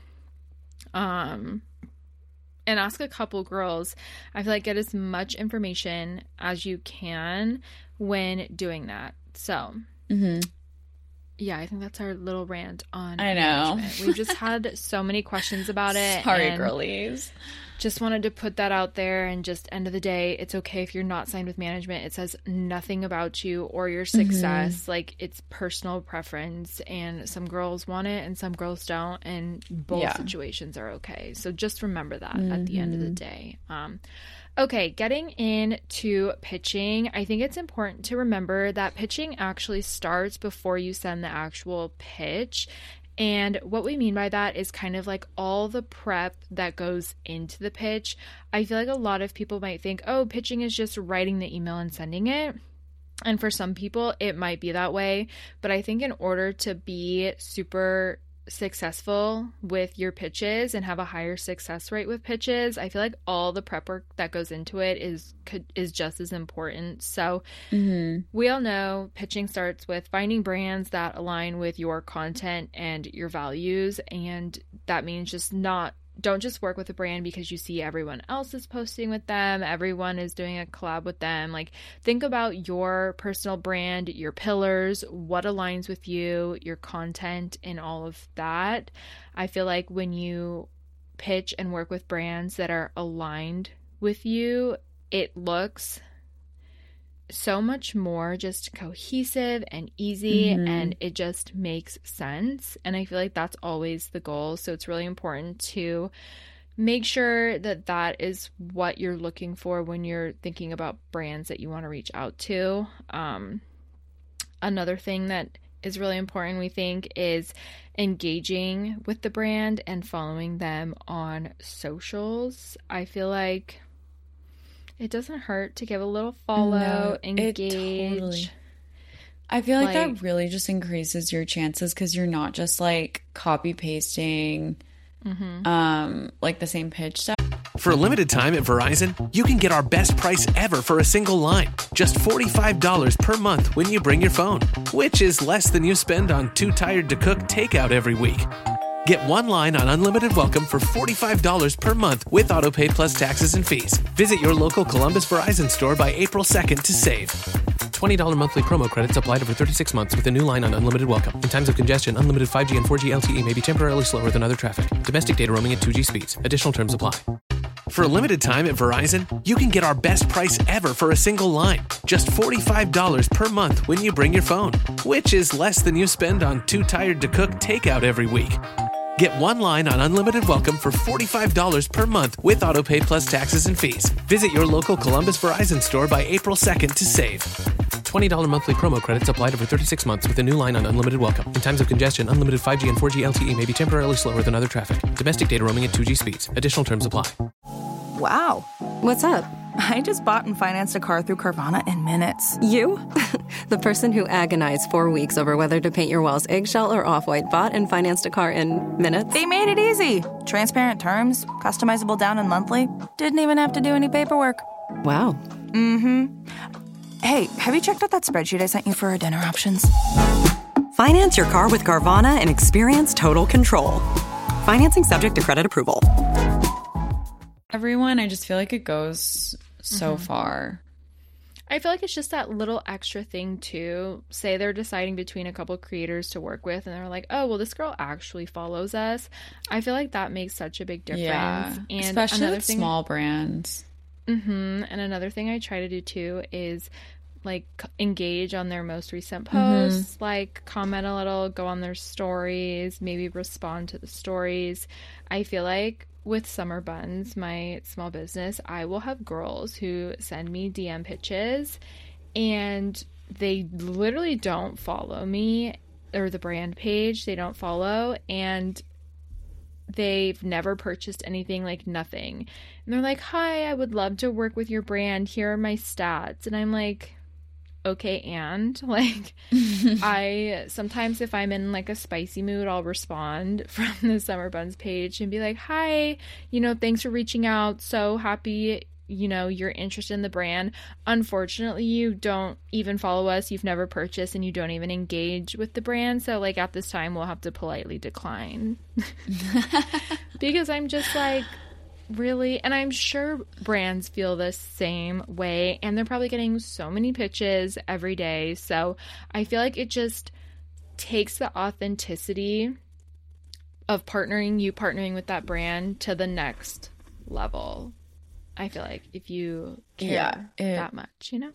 Um, and ask a couple girls. I feel like get as much information as you can when doing that. So, mm-hmm. Yeah, I think that's our little rant on I know. management. We've just had so many questions about it. Sorry, girlies. Just wanted to put that out there, and just end of the day, it's okay if you're not signed with management. It says nothing about you or your success. Mm-hmm. Like, it's personal preference, and some girls want it and some girls don't, and both yeah. situations are okay. So just remember that mm-hmm. at the end of the day. Um, okay, getting into pitching, I think it's important to remember that pitching actually starts before you send the actual pitch. And what we mean by that is kind of like all the prep that goes into the pitch. I feel like a lot of people might think, oh, pitching is just writing the email and sending it. And for some people, it might be that way. But I think in order to be super successful with your pitches and have a higher success rate with pitches, I feel like all the prep work that goes into it is could is just as important. So mm-hmm. we all know pitching starts with finding brands that align with your content and your values, and that means just not don't just work with a brand because you see everyone else is posting with them, everyone is doing a collab with them. Like, think about your personal brand, your pillars, what aligns with you, your content, and all of that. I feel like when you pitch and work with brands that are aligned with you, it looks so much more just cohesive and easy, mm-hmm. and it just makes sense. And I feel like that's always the goal. So it's really important to make sure that that is what you're looking for when you're thinking about brands that you want to reach out to. Um, another thing that is really important, we think, is engaging with the brand and following them on socials. I feel like it doesn't hurt to give a little follow, no, engage. Totally. I feel like, like that really just increases your chances because you're not just like copy pasting mm-hmm. um, like the same pitch stuff. For a limited time at Verizon, you can get our best price ever for a single line. Just forty-five dollars per month when you bring your phone, which is less than you spend on Too Tired to Cook takeout every week. Get one line on Unlimited Welcome for forty-five dollars per month with AutoPay plus taxes and fees. Visit your local Columbus Verizon store by April second to save. twenty dollars monthly promo credits applied over thirty-six months with a new line on Unlimited Welcome. In times of congestion, unlimited five G and four G L T E may be temporarily slower than other traffic. Domestic data roaming at two G speeds. Additional terms apply. For a limited time at Verizon, you can get our best price ever for a single line. Just forty-five dollars per month when you bring your phone, which is less than you spend on Too Tired to Cook takeout every week. Get one line on Unlimited Welcome for forty-five dollars per month with AutoPay plus taxes and fees. Visit your local Columbus Verizon store by April second to save. twenty dollars monthly promo credits applied over thirty-six months with a new line on Unlimited Welcome. In times of congestion, unlimited five G and four G L T E may be temporarily slower than other traffic. Domestic data roaming at two G speeds. Additional terms apply. Wow. What's up? I just bought and financed a car through Carvana in minutes. You? The person who agonized four weeks over whether to paint your walls eggshell or off-white bought and financed a car in minutes? They made it easy. Transparent terms, customizable down and monthly. Didn't even have to do any paperwork. Wow. Mm-hmm. Hey, have you checked out that spreadsheet I sent you for our dinner options? Finance your car with Carvana and experience total control. Financing subject to credit approval. Everyone, I just feel like it goes so mm-hmm. far. I feel like it's just that little extra thing too. Say they're deciding between a couple creators to work with and they're like, oh, well, this girl actually follows us. I feel like that makes such a big difference. Yeah, and especially another with thing, small brands. Mm-hmm. And another thing I try to do too is like engage on their most recent posts, mm-hmm. like comment a little, go on their stories, maybe respond to the stories. I feel like with Summer Buns, my small business, I will have girls who send me D M pitches and they literally don't follow me or the brand page. They don't follow and they've never purchased anything, like nothing. And they're like, hi, I would love to work with your brand. Here are my stats. And I'm like, okay, and like I sometimes if I'm in like a spicy mood, I'll respond from the Summer Buns page and be like, hi, you know, thanks for reaching out, so happy, you know, you're interested in the brand. Unfortunately, you don't even follow us, you've never purchased, and you don't even engage with the brand, so like at this time we'll have to politely decline. Because I'm just like, really? And I'm sure brands feel the same way, and they're probably getting so many pitches every day. So I feel like it just takes the authenticity of partnering, you partnering with that brand to the next level. I feel like if you care yeah, it, that much, you know?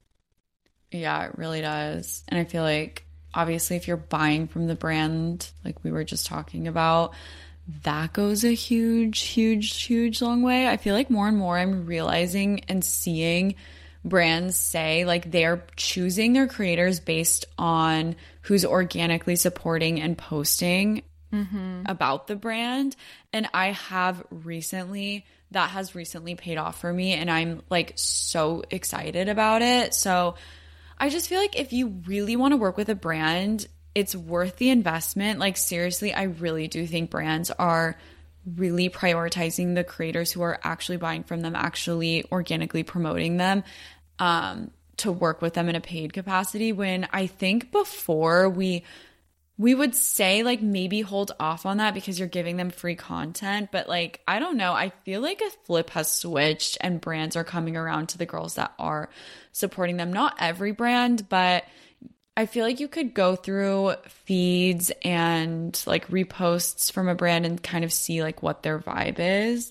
Yeah, it really does. And I feel like obviously if you're buying from the brand, like we were just talking about, that goes a huge, huge, huge long way. I feel like more and more I'm realizing and seeing brands say like they're choosing their creators based on who's organically supporting and posting mm-hmm. about the brand. And I have recently, that has recently paid off for me, and I'm like so excited about it. So I just feel like if you really want to work with a brand, it's worth the investment. Like seriously, I really do think brands are really prioritizing the creators who are actually buying from them, actually organically promoting them, um, to work with them in a paid capacity. When I think before we we would say like maybe hold off on that because you're giving them free content. But like, I don't know. I feel like a flip has switched and brands are coming around to the girls that are supporting them. Not every brand, but I feel like you could go through feeds and like reposts from a brand and kind of see like what their vibe is.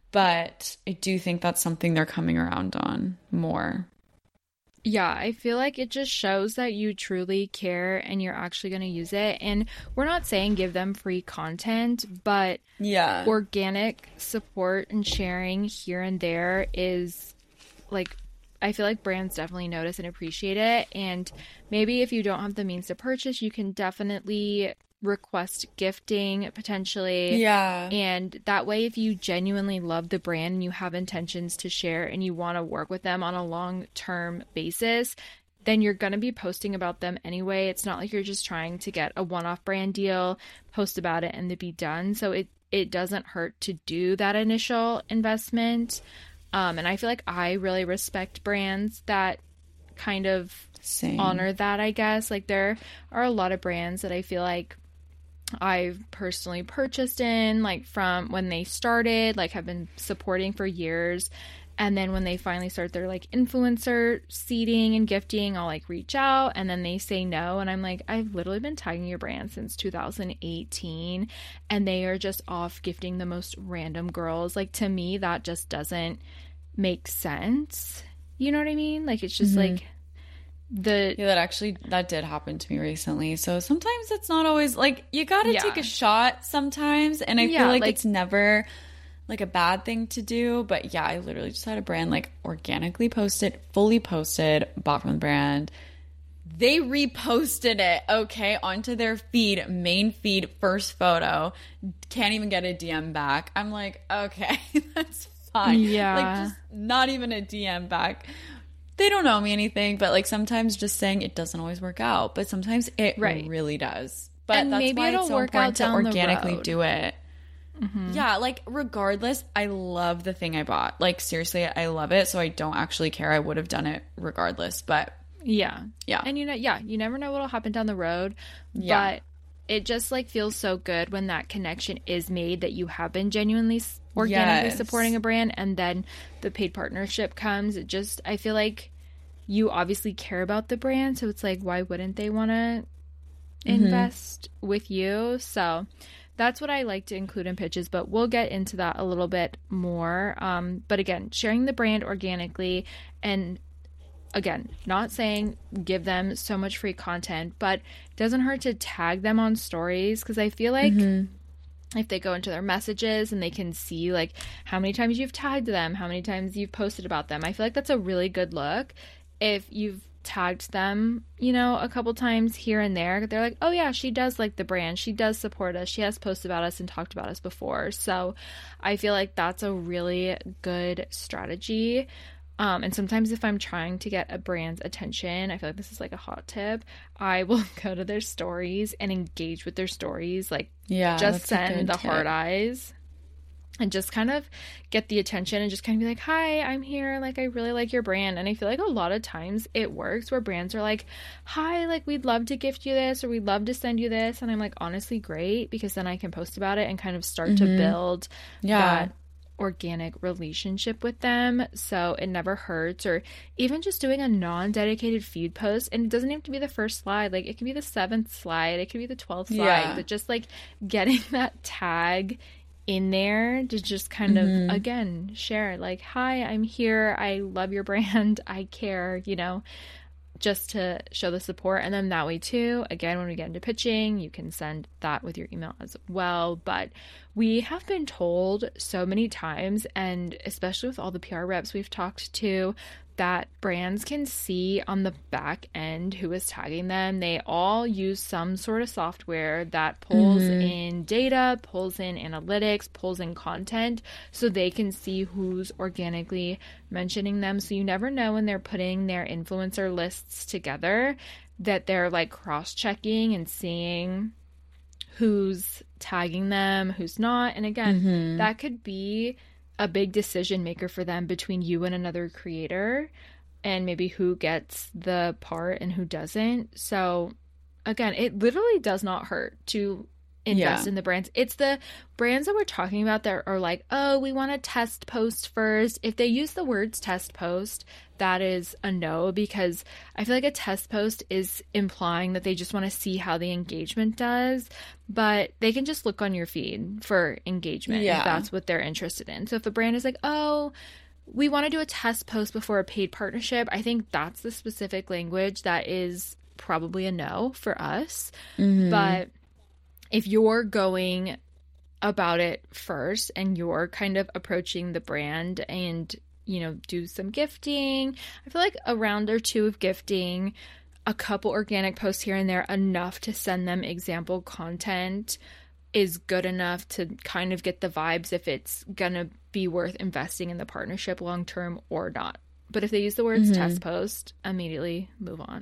But I do think that's something they're coming around on more. Yeah, I feel like it just shows that you truly care and you're actually going to use it. And we're not saying give them free content, but yeah, organic support and sharing here and there is like, I feel like brands definitely notice and appreciate it. And maybe if you don't have the means to purchase, you can definitely request gifting potentially. Yeah. And that way, if you genuinely love the brand and you have intentions to share and you want to work with them on a long-term basis, then you're going to be posting about them anyway. It's not like you're just trying to get a one-off brand deal, post about it, and then be done. So it, it doesn't hurt to do that initial investment. Um, and I feel like I really respect brands that kind of Same. honor that, I guess. Like there are a lot of brands that I feel like I've personally purchased in, like from when they started, like have been supporting for years. And then when they finally start their like influencer seeding and gifting, I'll like reach out and then they say no. And I'm like, I've literally been tagging your brand since two thousand eighteen and they are just off gifting the most random girls. Like to me, that just doesn't make sense. You know what I mean? Like it's just mm-hmm. like the yeah that actually that did happen to me recently. So sometimes it's not always like you gotta yeah. take a shot sometimes, and I yeah, feel like, like it's never like a bad thing to do. But yeah, I literally just had a brand like organically posted, fully posted, bought from the brand. They reposted it, okay, onto their feed, main feed, first photo. Can't even get a D M back. I'm like, okay, that's fine. Yeah, like just not even a D M back. They don't owe me anything, but like sometimes just saying it doesn't always work out, but sometimes it right. really does. But and that's maybe why it'll it's so work out important to down organically the road. do it. Mm-hmm. Yeah, like regardless, I love the thing I bought. Like seriously, I love it, so I don't actually care. I would have done it regardless, but yeah, yeah, and you know, yeah, you never know what'll happen down the road. Yeah. But it just like feels so good when that connection is made that you have been genuinely organically yes. supporting supporting a brand, and then the paid partnership comes. It just, I feel like you obviously care about the brand, so it's like, why wouldn't they want to mm-hmm. invest with you? So that's what I like to include in pitches, but we'll get into that a little bit more. Um, but again, sharing the brand organically, and again, not saying give them so much free content, but it doesn't hurt to tag them on stories, because I feel like mm-hmm. if they go into their messages and they can see like how many times you've tagged them, how many times you've posted about them, I feel like that's a really good look. If you've tagged them, you know, a couple times here and there, they're like, oh yeah, she does like the brand, she does support us, she has posted about us and talked about us before. So I feel like that's a really good strategy. Um, and sometimes if I'm trying to get a brand's attention, I feel like this is like a hot tip, I will go to their stories and engage with their stories, like yeah, just send the tip. heart eyes and just kind of get the attention and just kind of be like, hi, I'm here, like I really like your brand. And I feel like a lot of times it works where brands are like, hi, like we'd love to gift you this, or we'd love to send you this. And I'm like, honestly, great, because then I can post about it and kind of start mm-hmm. to build yeah. that organic relationship with them, so it never hurts. Or even just doing a non-dedicated feed post, and it doesn't have to be the first slide, like it could be the seventh slide, it could be the twelfth slide, yeah. but just like getting that tag in there to just kind mm-hmm. of again share like, hi, I'm here, I love your brand, I care, you know, just to show the support. And then that way too, again, when we get into pitching, you can send that with your email as well. But we have been told so many times, and especially with all the P R reps we've talked to, that brands can see on the back end who is tagging them. They all use some sort of software that pulls mm-hmm. in data, pulls in analytics, pulls in content, so they can see who's organically mentioning them. So you never know when they're putting their influencer lists together that they're like cross-checking and seeing who's tagging them, who's not. And again, mm-hmm. that could be a big decision maker for them between you and another creator, and maybe who gets the part and who doesn't. So again, it literally does not hurt to invest yeah. in the brands. It's the brands that we're talking about that are like, oh, we want to test post first. If they use the words test post, that is a no, because I feel like a test post is implying that they just want to see how the engagement does, but they can just look on your feed for engagement yeah. if that's what they're interested in. So if a brand is like, oh, we want to do a test post before a paid partnership, I think that's the specific language that is probably a no for us. Mm-hmm. But if you're going about it first and you're kind of approaching the brand and, you know, do some gifting, I feel like a round or two of gifting, a couple organic posts here and there, enough to send them example content is good enough to kind of get the vibes if it's gonna be worth investing in the partnership long term or not. But if they use the words mm-hmm. test post, immediately move on.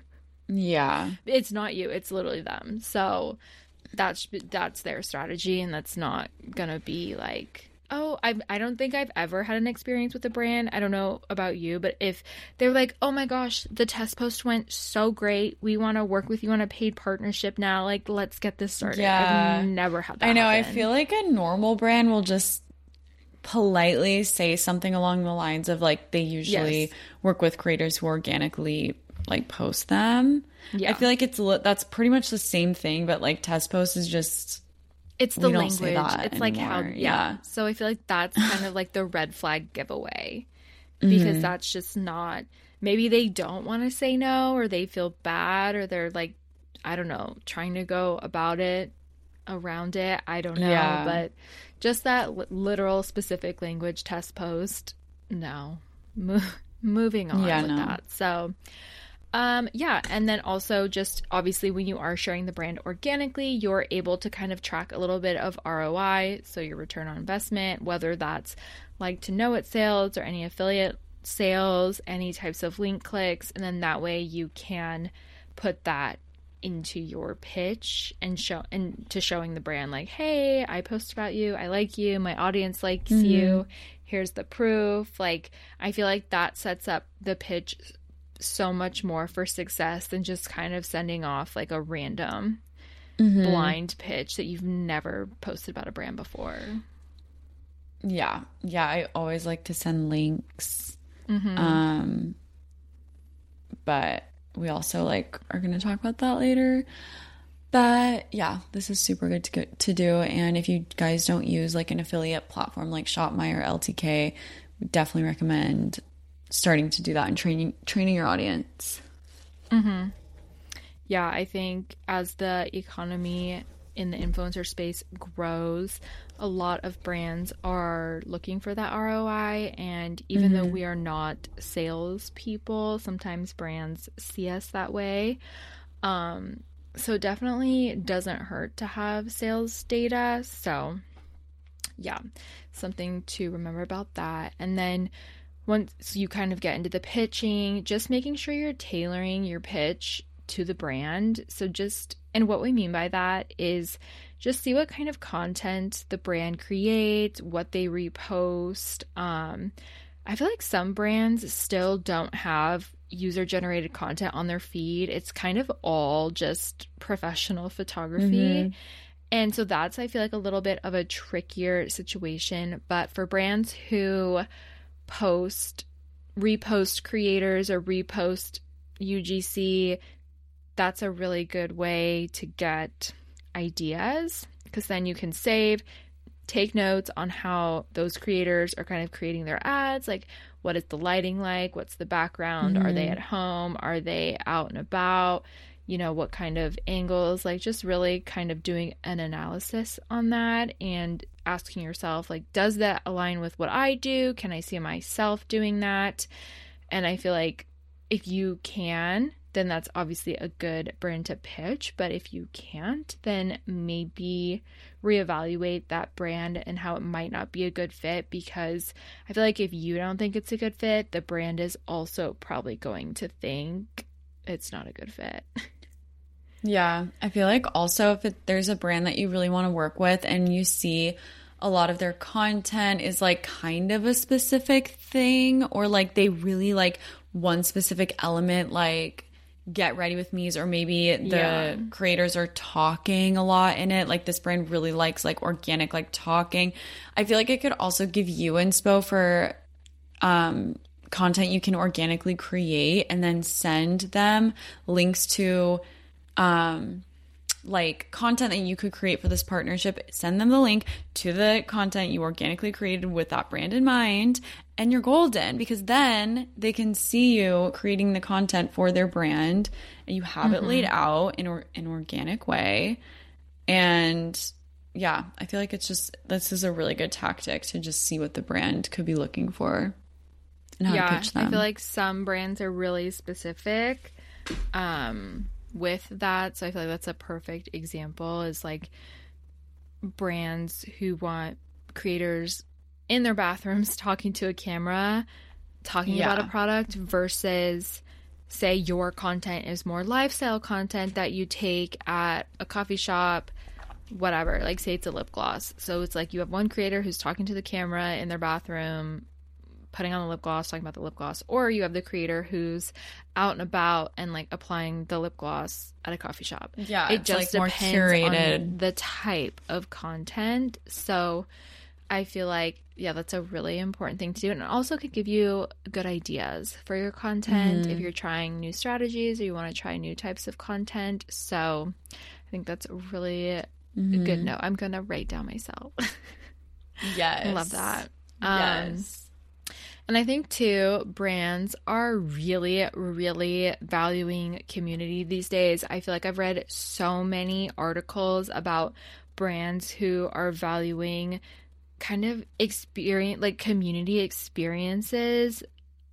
Yeah. It's not you, it's literally them. So that's that's their strategy, and that's not gonna be like, oh, I I don't think I've ever had an experience with a brand. I don't know about you, but if they're like, oh my gosh, the test post went so great, we want to work with you on a paid partnership now, like let's get this started. Yeah. I've never had that I know. happen. I feel like a normal brand will just politely say something along the lines of like, they usually yes. work with creators who organically like post them. Yeah. I feel like it's that's pretty much the same thing, but like test post is just, it's the language. It's like anymore. how, yeah. yeah. So I feel like that's kind of like the red flag giveaway, because mm-hmm. that's just not, maybe they don't want to say no, or they feel bad, or they're like, I don't know, trying to go about it, around it. I don't know. Yeah. But just that li- literal specific language test post, no. Mo- moving on yeah, with no. that. So, Um, yeah, and then also just obviously when you are sharing the brand organically, you're able to kind of track a little bit of R O I, so your return on investment, whether that's like to know it sales or any affiliate sales, any types of link clicks, and then that way you can put that into your pitch and show and to showing the brand like, hey, I post about you, I like you, my audience likes mm-hmm. you, here's the proof. Like, I feel like that sets up the pitch so much more for success than just kind of sending off like a random mm-hmm. blind pitch that you've never posted about a brand before. Yeah. Yeah. I always like to send links. Mm-hmm. Um, but we also like are going to talk about that later. But yeah, this is super good to, go, to do. And if you guys don't use like an affiliate platform like Shopmy or L T K, we definitely recommend starting to do that and training training your audience. Mm-hmm. Yeah, I think as the economy in the influencer space grows, a lot of brands are looking for that R O I, and even mm-hmm. though we are not sales people, sometimes brands see us that way. Um, so it definitely doesn't hurt to have sales data. So yeah, something to remember about that. And then once you kind of get into the pitching, just making sure you're tailoring your pitch to the brand. So just, and what we mean by that is just see what kind of content the brand creates, what they repost. Um, I feel like some brands still don't have user-generated content on their feed. It's kind of all just professional photography. Mm-hmm. And so that's, I feel like, a little bit of a trickier situation. But for brands who post, repost creators or repost U G C, that's a really good way to get ideas, because then you can save, take notes on how those creators are kind of creating their ads. Like, what is the lighting like? What's the background? Mm-hmm. Are they at home? Are they out and about? You know, what kind of angles? Like, just really kind of doing an analysis on that and asking yourself, like, does that align with what I do? Can I see myself doing that? And I feel like if you can, then that's obviously a good brand to pitch. But if you can't, then maybe reevaluate that brand and how it might not be a good fit, because I feel like if you don't think it's a good fit, the brand is also probably going to think it's not a good fit. Yeah, I feel like also if it, there's a brand that you really want to work with and you see a lot of their content is like kind of a specific thing, or like they really like one specific element, like Get Ready With Me's, or maybe the yeah. creators are talking a lot in it, like this brand really likes like organic, like talking. I feel like it could also give you inspo for um content you can organically create, and then send them links to um like content that you could create for this partnership. Send them the link to the content you organically created with that brand in mind, and you're golden, because then they can see you creating the content for their brand and you have mm-hmm. it laid out in or- an organic way. And yeah, I feel like it's just, this is a really good tactic to just see what the brand could be looking for and how yeah, to pitch them. I feel like some brands are really specific um with that, so I feel like that's a perfect example, is like brands who want creators in their bathrooms talking to a camera, talking yeah. about a product, versus say your content is more lifestyle content that you take at a coffee shop, whatever. Like, say it's a lip gloss, so it's like you have one creator who's talking to the camera in their bathroom, putting on the lip gloss, talking about the lip gloss, or you have the creator who's out and about and like applying the lip gloss at a coffee shop. Yeah, it just like depends more curated on the type of content. So I feel like, yeah, that's a really important thing to do, and it also could give you good ideas for your content mm-hmm. if you're trying new strategies or you want to try new types of content. So I think that's a really mm-hmm. good note. I'm gonna write down myself. Yes, I love that. Yes. Um, And I think, too, brands are really, really valuing community these days. I feel like I've read so many articles about brands who are valuing kind of experience, like community experiences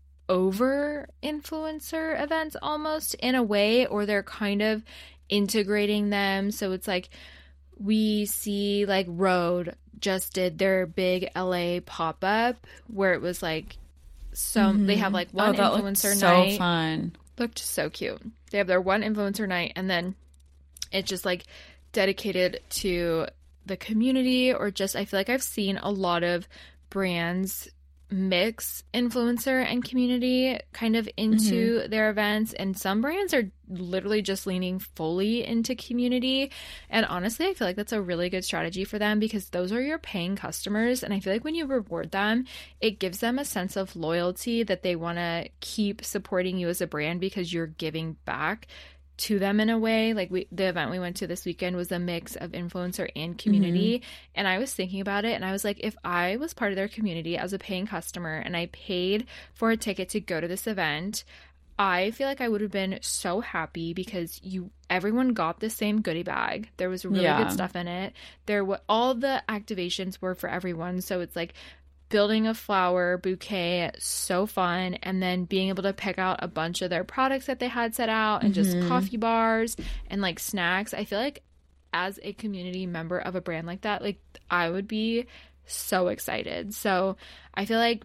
over influencer events almost, in a way, or they're kind of integrating them. So it's like, we see like Rhode just did their big L A pop-up where it was like, so mm-hmm. they have like one oh, that influencer looked night. So fun. Looked so cute. They have their one influencer night, and then it's just like dedicated to the community, or just, I feel like I've seen a lot of brands mix influencer and community kind of into mm-hmm. their events, and some brands are literally just leaning fully into community. And honestly, I feel like that's a really good strategy for them, because those are your paying customers, and I feel like when you reward them, it gives them a sense of loyalty that they want to keep supporting you as a brand, because you're giving back to them in a way. Like, we the event we went to this weekend was a mix of influencer and community, mm-hmm. and I was thinking about it, and I was like, if I was part of their community as a paying customer and I paid for a ticket to go to this event, I feel like I would have been so happy, because you everyone got the same goodie bag. There was really yeah. good stuff in it. There were all the activations were for everyone, so it's like building a flower bouquet, so fun, and then being able to pick out a bunch of their products that they had set out, and mm-hmm. just coffee bars and like snacks. I feel like as a community member of a brand like that, like I would be so excited. So I feel like,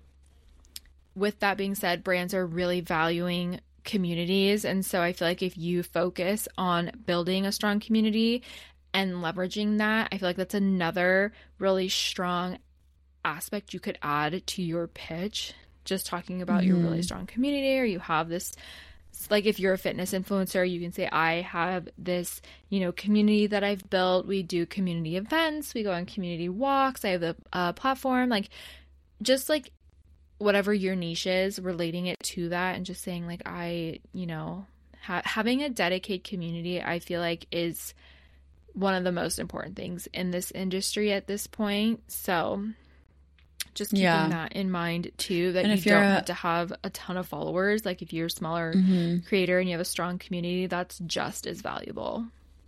with that being said, brands are really valuing communities, and so I feel like if you focus on building a strong community and leveraging that, I feel like that's another really strong aspect you could add to your pitch. Just talking about mm-hmm. your really strong community, or you have this like if you're a fitness influencer, you can say, I have this, you know, community that I've built. We do community events. We go on community walks. I have a, a platform. Like, just like whatever your niche is, relating it to that and just saying like, I, you know, ha- having a dedicated community, I feel like is one of the most important things in this industry at this point. So just keeping yeah. that in mind too, that and you don't a- have to have a ton of followers. Like if you're a smaller mm-hmm. creator and you have a strong community, that's just as valuable.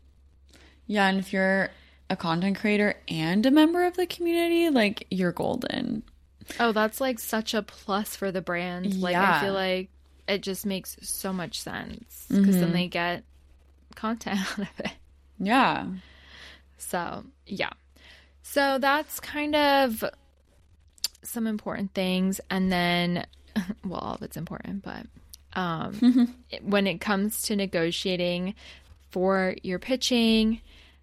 Yeah. And if you're a content creator and a member of the community, like you're golden. Oh, that's like such a plus for the brand. Like yeah. I feel like it just makes so much sense because mm-hmm. then they get content out of it. Yeah. So, yeah. So that's kind of some important things. And then, well, all of it's important, but um, mm-hmm. when it comes to negotiating for your pitching,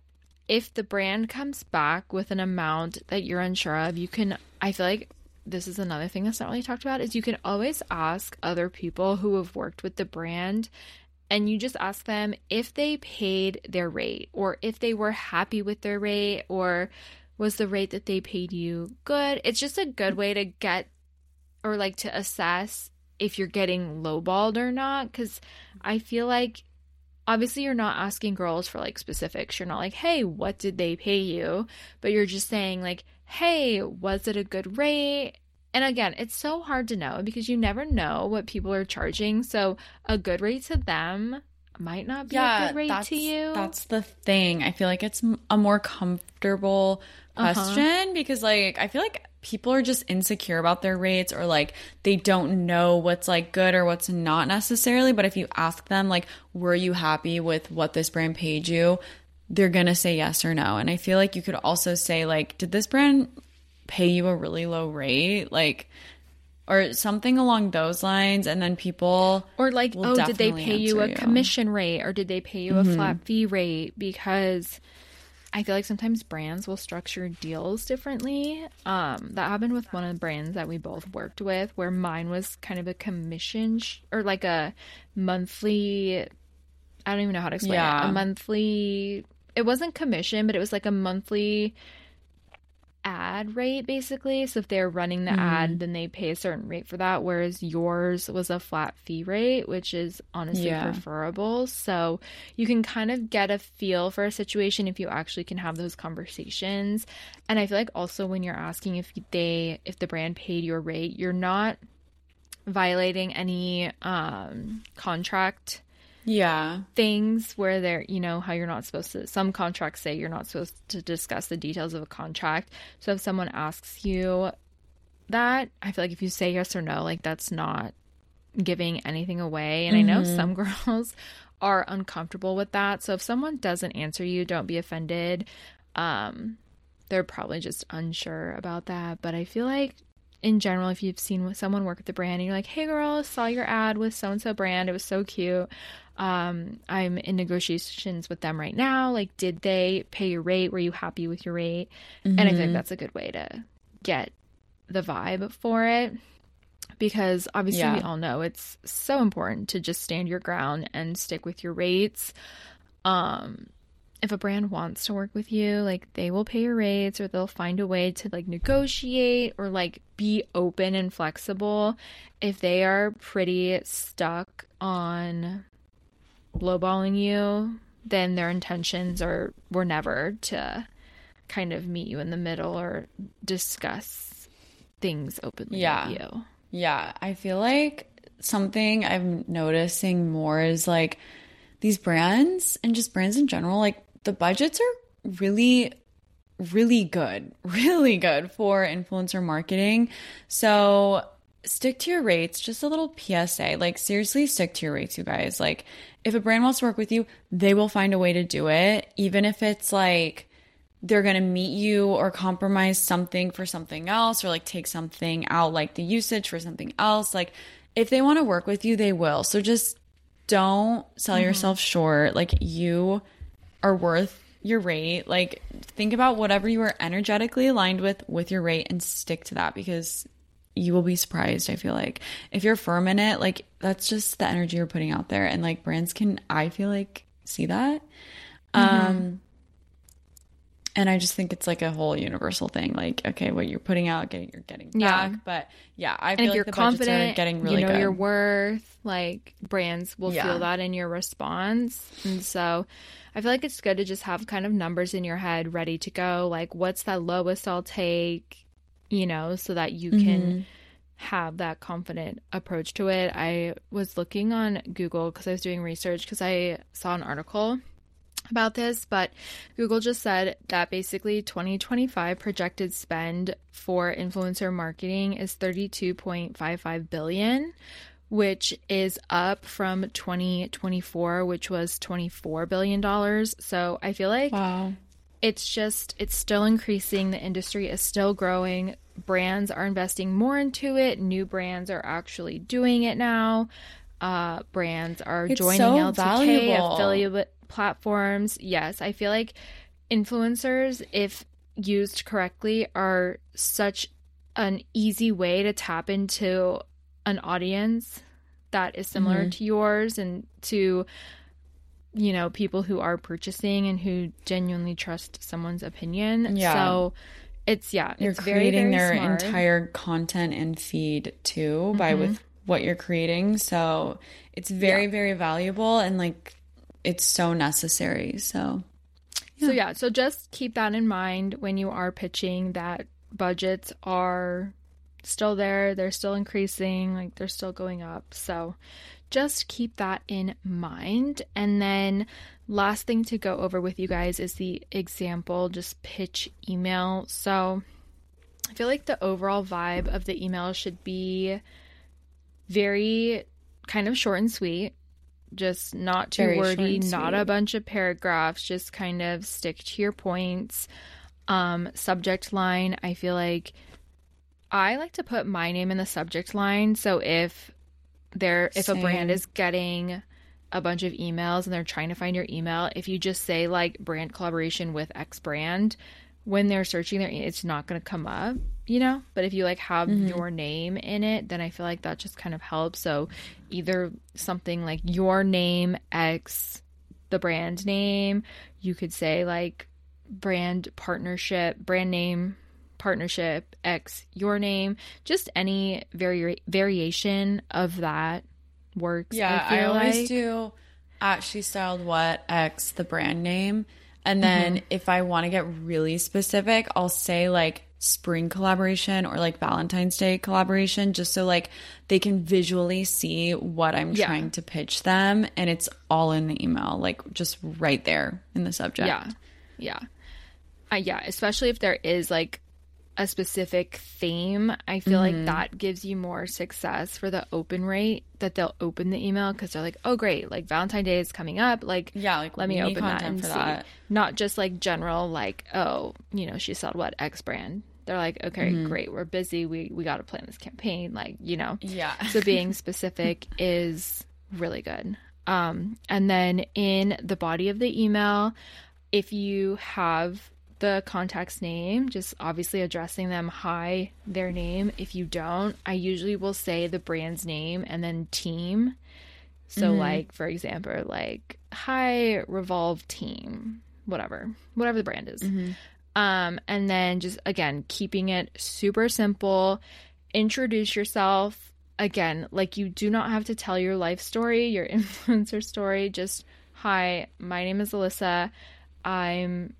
if the brand comes back with an amount that you're unsure of, you can, I feel like this is another thing that's not really talked about, is you can always ask other people who have worked with the brand, and you just ask them if they paid their rate or if they were happy with their rate, or was the rate that they paid you good. It's just a good way to get, or like to assess if you're getting lowballed or not, because I feel like obviously you're not asking girls for like specifics. You're not like, hey, what did they pay you? But you're just saying like, hey, was it a good rate? And again, it's so hard to know because you never know what people are charging. So a good rate to them might not be yeah, a good rate to you. That's the thing. I feel like it's a more comfortable question uh-huh. because like I feel like people are just insecure about their rates, or like they don't know what's like good or what's not necessarily. But if you ask them like, were you happy with what this brand paid you? They're going to say yes or no. And I feel like you could also say like, did this brand pay you a really low rate? Like, or something along those lines. And then people or like, oh, did they pay you a you. commission rate, or did they pay you mm-hmm. a flat fee rate? Because I feel like sometimes brands will structure deals differently. Um, that happened with one of the brands that we both worked with, where mine was kind of a commission sh- or like a monthly, I don't even know how to explain yeah. it. A monthly, it wasn't commission, but it was like a monthly ad rate basically. So if they're running the mm. ad, then they pay a certain rate for that, whereas yours was a flat fee rate, which is honestly yeah. preferable. So you can kind of get a feel for a situation if you actually can have those conversations. And I feel like also when you're asking if they if the brand paid your rate, you're not violating any um contract yeah things where they're, you know, how you're not supposed to, some contracts say you're not supposed to discuss the details of a contract. So if someone asks you that, I feel like if you say yes or no, like that's not giving anything away. And mm-hmm. I know some girls are uncomfortable with that. So if someone doesn't answer you, don't be offended. Um they're probably just unsure about that. But I feel like in general, if you've seen someone work at the brand and you're like, hey girl, saw your ad with so-and-so brand, it was so cute, um I'm in negotiations with them right now, like did they pay your rate, were you happy with your rate? Mm-hmm. And I think that's a good way to get the vibe for it, because obviously yeah. we all know it's so important to just stand your ground and stick with your rates. Um if a brand wants to work with you, like they will pay your rates, or they'll find a way to like negotiate or like be open and flexible. If they are pretty stuck on lowballing you, then their intentions are were never to kind of meet you in the middle or discuss things openly yeah. with you. Yeah. I feel like something I'm noticing more is like these brands and just brands in general, like the budgets are really, really good, really good for influencer marketing. So stick to your rates. Just a little P S A, like seriously stick to your rates, you guys. Like if a brand wants to work with you, they will find a way to do it. Even if it's like they're going to meet you or compromise something for something else, or like take something out, like the usage for something else. Like if they want to work with you, they will. So just don't sell mm-hmm. yourself short. Like you are worth your rate. Like think about whatever you are energetically aligned with with your rate and stick to that, because you will be surprised. I feel like if you're firm in it, like that's just the energy you're putting out there, and like brands can, I feel like, see that. Mm-hmm. Um, and I just think it's like a whole universal thing. Like, okay, what you're putting out, getting you're getting back. Yeah. But yeah, I and feel if like you're the confident, budgets are getting really you know good. your worth. Like brands will Yeah. feel that in your response, and so I feel like it's good to just have kind of numbers in your head ready to go. Like, what's that lowest I'll take? You know, so that you Mm-hmm. can have that confident approach to it. I was looking on Google because I was doing research because I saw an article about this, but Google just said that basically twenty twenty-five projected spend for influencer marketing is thirty-two point five five billion, which is up from twenty twenty-four, which was twenty-four billion dollars. So I feel like Wow. it's just, it's still increasing. The industry is still growing. Brands are investing more into it. New brands are actually doing it now. Uh, brands are It's joining so L T K, valuable. affiliate platforms. Yes, I feel like influencers, if used correctly, are such an easy way to tap into an audience that is similar Mm-hmm. to yours, and to, you know, people who are purchasing and who genuinely trust someone's opinion. Yeah. So it's, yeah, You're it's very, creating very their smart. entire content and feed too by with what you're creating. So it's very, very valuable, and like it's so necessary. So So yeah, so just keep that in mind when you are pitching, that budgets are still there. They're still increasing, like they're still going up. So just keep that in mind. And then last thing to go over with you guys is the example, just pitch email. So I feel like the overall vibe of the email should be very kind of short and sweet. Just not too Very short wordy, and not sweet. a bunch of paragraphs, just kind of stick to your points. Um, subject line, I feel like I like to put my name in the subject line. So if there, if a brand Same. is getting a bunch of emails and they're trying to find your email, if you just say like brand collaboration with X brand, when they're searching their, it's not going to come up, you know. But if you like have Mm-hmm. your name in it, then I feel like that just kind of helps. So either something like your name X, the brand name, you could say like brand partnership, brand name partnership X, your name, just any vari- variation of that works. yeah, I, I, feel always like. do at She Styled What X the brand name. And then Mm-hmm. if I want to get really specific, I'll say like spring collaboration or like Valentine's Day collaboration, just so like they can visually see what I'm Yeah. trying to pitch them. And it's all in the email, like just right there in the subject. Yeah. Yeah. Uh, yeah. Especially if there is like a specific theme, I feel Mm-hmm. like that gives you more success for the open rate, that they'll open the email because they're like, oh, great, like Valentine's Day is coming up. Like, Yeah, like, let me we need open that content and for see. that. Not just like general, like, oh, you know, she said what X brand. They're like, okay, Mm-hmm. great, we're busy. We, we got to plan this campaign. Like, you know. Yeah. So being specific is really good. Um, and then in the body of the email, if you have the contact's name, just obviously addressing them hi, their name. If you don't, I usually will say the brand's name and then team. So like, for example, like, hi, Revolve team, whatever, whatever the brand is. Um, and then just, again, keeping it super simple. Introduce yourself. Again, like, you do not have to tell your life story, your influencer story. Just, hi, my name is Alyssa. I'm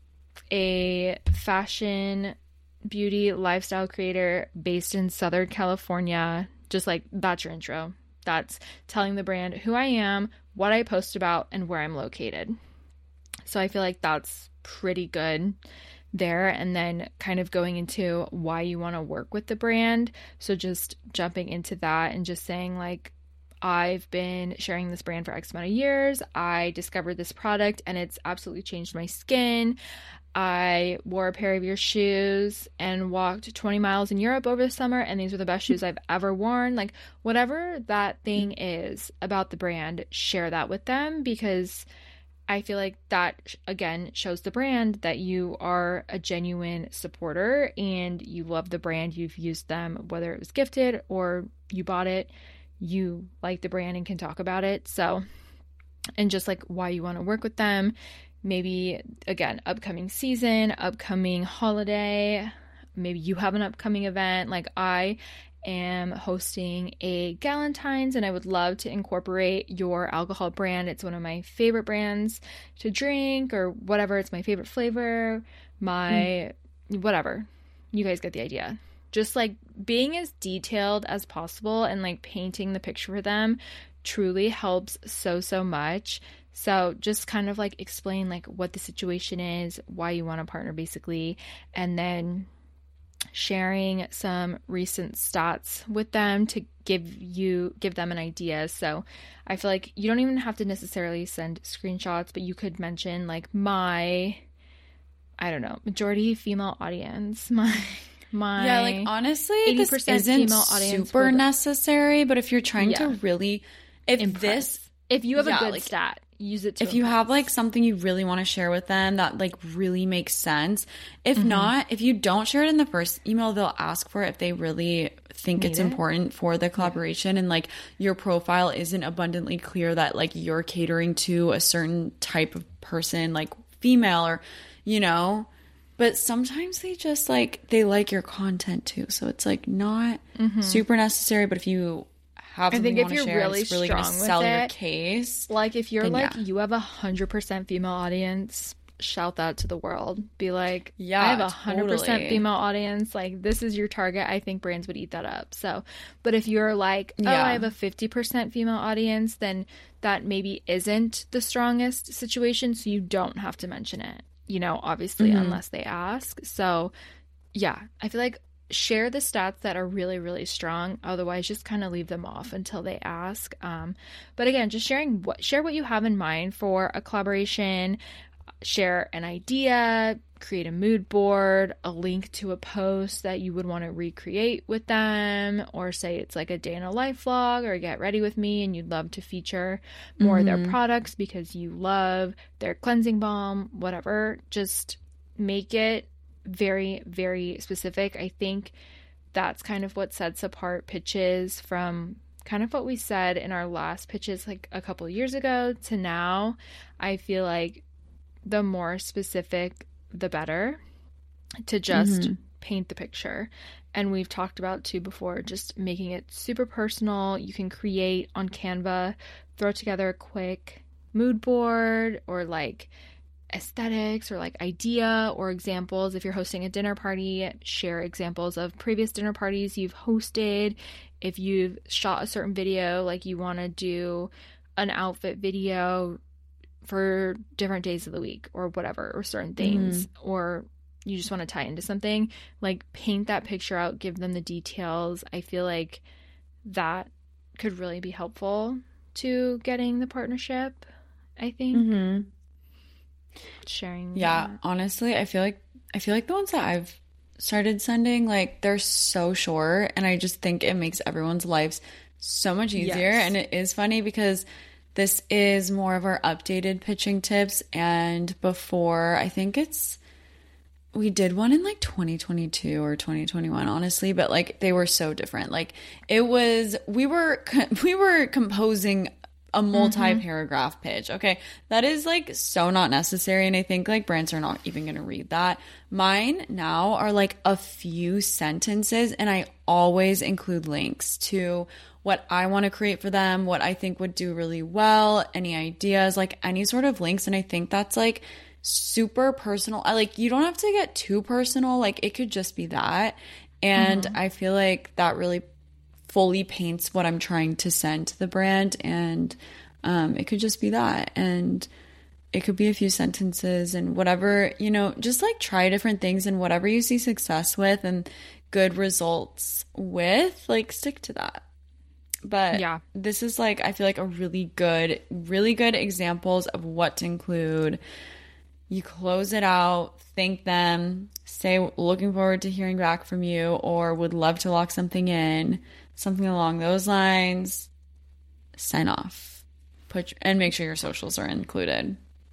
a fashion, beauty, lifestyle creator based in Southern California. Just like, that's your intro. That's telling the brand who I am, what I post about, and where I'm located. So I feel like that's pretty good there. And then kind of going into why you want to work with the brand. So just jumping into that and just saying like, I've been sharing this brand for X amount of years. I discovered this product and it's absolutely changed my skin. I wore a pair of your shoes and walked twenty miles in Europe over the summer, and these were the best shoes I've ever worn. Like, whatever that thing is about the brand, share that with them, because I feel like that, again, shows the brand that you are a genuine supporter and you love the brand. You've used them, whether it was gifted or you bought it, you like the brand and can talk about it. So, and just like why you want to work with them. Maybe, again, upcoming season, upcoming holiday. Maybe you have an upcoming event. Like I am hosting a Galentine's and I would love to incorporate your alcohol brand. It's one of my favorite brands to drink or whatever. It's my favorite flavor, my mm. whatever. You guys get the idea. Just like being as detailed as possible and like painting the picture for them truly helps so, so much. So just kind of like explain like what the situation is, why you want to partner basically, and then sharing some recent stats with them to give you give them an idea. So I feel like you don't even have to necessarily send screenshots, but you could mention like my I don't know, majority female audience, my my yeah, like honestly, this isn't female audience super the, necessary. But if you're trying yeah. to really, if Impress. this, if you have yeah, a good like, stat, use it to if impress. You have like something you really want to share with them that like really makes sense. If mm-hmm. not, if you don't share it in the first email, they'll ask for it if they really think Need it's it? important for the collaboration, yeah. and like your profile isn't abundantly clear that like you're catering to a certain type of person, like female or you know. But sometimes they just like they like your content too, so it's like not mm-hmm. super necessary. But if you have something you want to share, really it's really going to sell your case. Like if you're like yeah. you have a hundred percent female audience, shout that to the world. Be like, yeah, I have a hundred percent totally. female audience. Like this is your target. I think brands would eat that up. So, but if you're like, oh, yeah. I have a fifty percent female audience, then that maybe isn't the strongest situation. So you don't have to mention it. You know, obviously, mm-hmm. unless they ask. So, yeah, I feel like share the stats that are really, really strong. Otherwise, just kind of leave them off until they ask. Um, but again, just sharing what share what you have in mind for a collaboration. Share an idea, create a mood board, a link to a post that you would want to recreate with them, or say it's like a day in a life vlog or get ready with me and you'd love to feature more mm-hmm. of their products because you love their cleansing balm, whatever. Just make it very, very specific. I think that's kind of what sets apart pitches from kind of what we said in our last pitches like a couple of years ago to now. I feel like the more specific, the better, to just mm-hmm. paint the picture. And we've talked about too before, just making it super personal. You can create on Canva, throw together a quick mood board or like aesthetics or like idea or examples. If you're hosting a dinner party, share examples of previous dinner parties you've hosted. If you've shot a certain video, like you want to do an outfit video for different days of the week or whatever, or certain things, mm-hmm. or you just want to tie into something, like paint that picture out, give them the details. I feel like that could really be helpful to getting the partnership, I think. Mm-hmm. Sharing. Yeah, that. honestly, I feel like I feel like the ones that I've started sending, like they're so short and I just think it makes everyone's lives so much easier. Yes. And it is funny because this is more of our updated pitching tips, and before, I think it's, we did one in like twenty twenty-two or twenty twenty-one, honestly, but like they were so different. Like it was, we were, we were composing a multi-paragraph mm-hmm. pitch. Okay. That is like so not necessary. And I think like brands are not even going to read that. Mine now are like a few sentences, and I always include links to what I want to create for them, what I think would do really well, any ideas, like any sort of links. And I think that's like super personal. I like, you don't have to get too personal. Like it could just be that. And mm-hmm. I feel like that really fully paints what I'm trying to send to the brand. And um, it could just be that. And it could be a few sentences and whatever, you know, just like try different things, and whatever you see success with and good results with, like stick to that. But yeah, this is like, I feel like a really good, really good examples of what to include. You close it out, thank them, say looking forward to hearing back from you, or would love to lock something in, something along those lines. Sign off. Put and make sure your socials are included.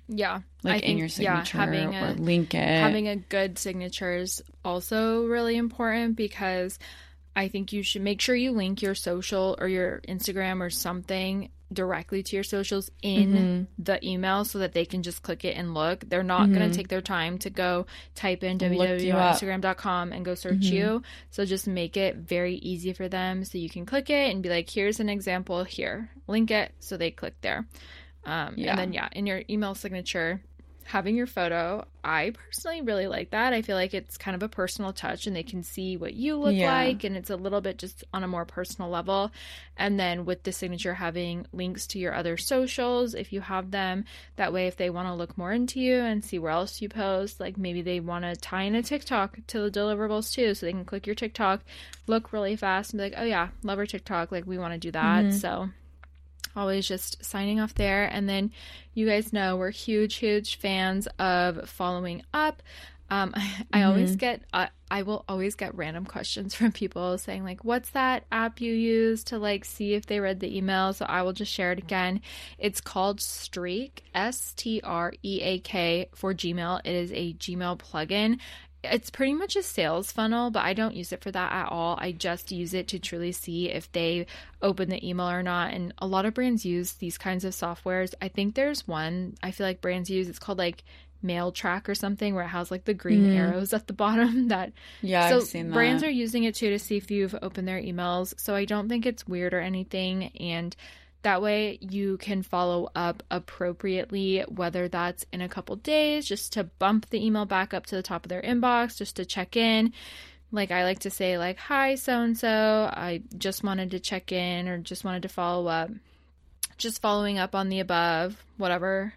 Yeah. Like I in think, your signature, yeah, having or a, link it. Having a good signature is also really important, because I think you should make sure you link your social or your Instagram or something directly to your socials in mm-hmm. the email, so that they can just click it and look. They're not mm-hmm. going to take their time to go type in w w w dot instagram dot com and go search mm-hmm. you. So just make it very easy for them, so you can click it and be like, here's an example here, link it, so they click there. Um, yeah. And then, yeah, in your email signature, having your photo, I personally really like that. I feel like it's kind of a personal touch, and they can see what you look yeah. like, and it's a little bit just on a more personal level. And then with the signature, having links to your other socials, if you have them. That way, if they want to look more into you and see where else you post, like maybe they want to tie in a TikTok to the deliverables too, so they can click your TikTok, look really fast, and be like, oh yeah, love our TikTok, like we want to do that. Mm-hmm. So always just signing off there. And then you guys know we're huge, huge fans of following up. Um, I, mm-hmm. I always get, uh, I will always get random questions from people saying like, what's that app you use to like see if they read the email? So I will just share it again. It's called Streak, S T R E A K, for Gmail. It is a Gmail plugin. It's pretty much a sales funnel, but I don't use it for that at all. I just use it to truly see if they open the email or not. And a lot of brands use these kinds of softwares. I think there's one I feel like brands use. It's called like Mail Track or something, where it has like the green mm. arrows at the bottom. That yeah, so I've seen that. Brands are using it too to see if you've opened their emails. So I don't think it's weird or anything. And that way you can follow up appropriately, whether that's in a couple days, just to bump the email back up to the top of their inbox, just to check in. Like I like to say like, hi, so-and-so, I just wanted to check in, or just wanted to follow up. Just following up on the above, whatever.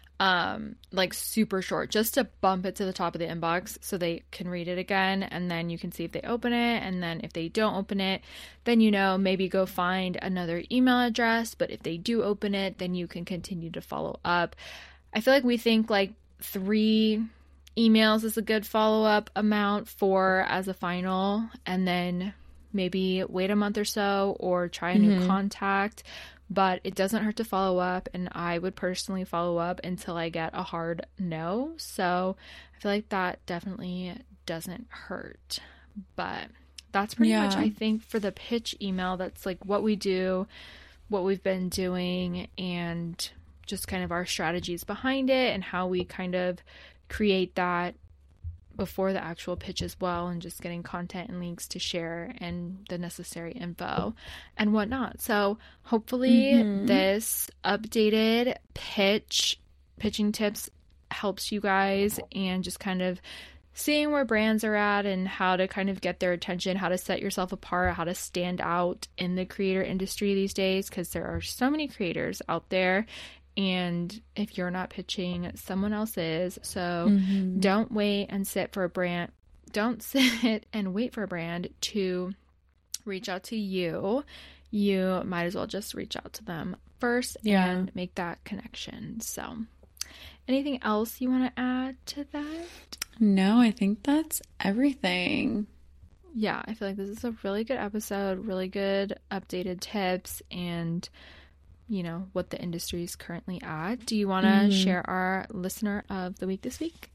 Um, like super short, just to bump it to the top of the inbox so they can read it again, and then you can see if they open it. And then if they don't open it, then you know, maybe go find another email address. But if they do open it, then you can continue to follow up. I feel like we think like three emails is a good follow-up amount for as a final, and then maybe wait a month or so, or try a new mm-hmm. contact. But it doesn't hurt to follow up, and I would personally follow up until I get a hard no. So I feel like that definitely doesn't hurt. But that's pretty yeah. much, I think, for the pitch email. That's like what we do, what we've been doing, and just kind of our strategies behind it, and how we kind of create that before the actual pitch as well, and just getting content and links to share and the necessary info and whatnot. So hopefully mm-hmm. this updated pitch pitching tips helps you guys, and just kind of seeing where brands are at and how to kind of get their attention, how to set yourself apart, how to stand out in the creator industry these days, because there are so many creators out there. And if you're not pitching, someone else is. So mm-hmm. don't wait and sit for a brand. Don't sit and wait for a brand to reach out to you. You might as well just reach out to them first yeah. and make that connection. So anything else you want to add to that? No, I think that's everything. Yeah, I feel like this is a really good episode, really good updated tips, and you know, what the industry is currently at. Do you want to mm. share our listener of the week this week?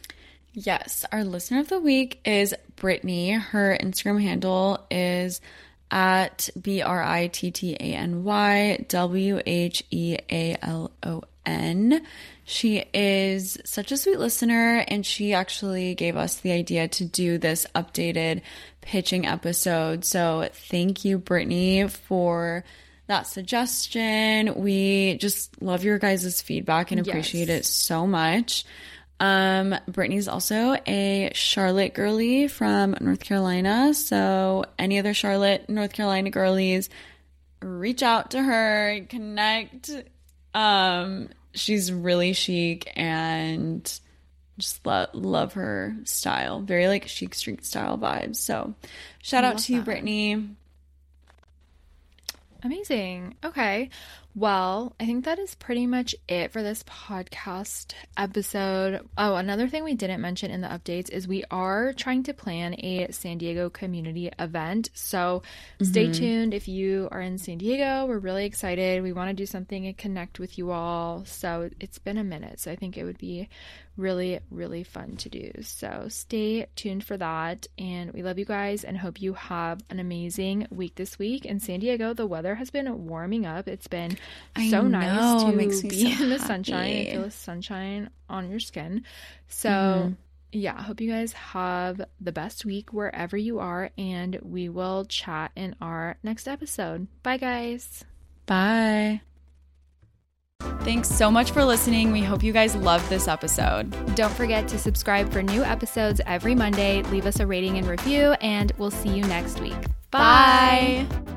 Yes, our listener of the week is Brittany. Her Instagram handle is at B R I T T A N Y W H E A L O N. She is such a sweet listener, and she actually gave us the idea to do this updated pitching episode. So thank you, Brittany, for that suggestion. We just love your guys' feedback and appreciate yes. it so much. Um, Brittany's also a Charlotte girly from North Carolina. So any other Charlotte, North Carolina girlies, reach out to her, connect. Um, she's really chic, and just lo- love her style. Very like chic street style vibes. So shout out to you, Brittany. Amazing. Okay. Well, I think that is pretty much it for this podcast episode. Oh, another thing we didn't mention in the updates is we are trying to plan a San Diego community event. So stay mm-hmm. tuned if you are in San Diego. We're really excited. We want to do something and connect with you all. So it's been a minute. So I think it would be really, really fun to do. So stay tuned for that. And we love you guys and hope you have an amazing week this week. In San Diego, the weather has been warming up. It's been I so know. nice to Makes me be so in the happy. sunshine and feel the sunshine on your skin. So mm-hmm. yeah, I hope you guys have the best week wherever you are. And we will chat in our next episode. Bye, guys. Bye. Thanks so much for listening. We hope you guys loved this episode. Don't forget to subscribe for new episodes every Monday. Leave us a rating and review, and we'll see you next week. Bye. Bye.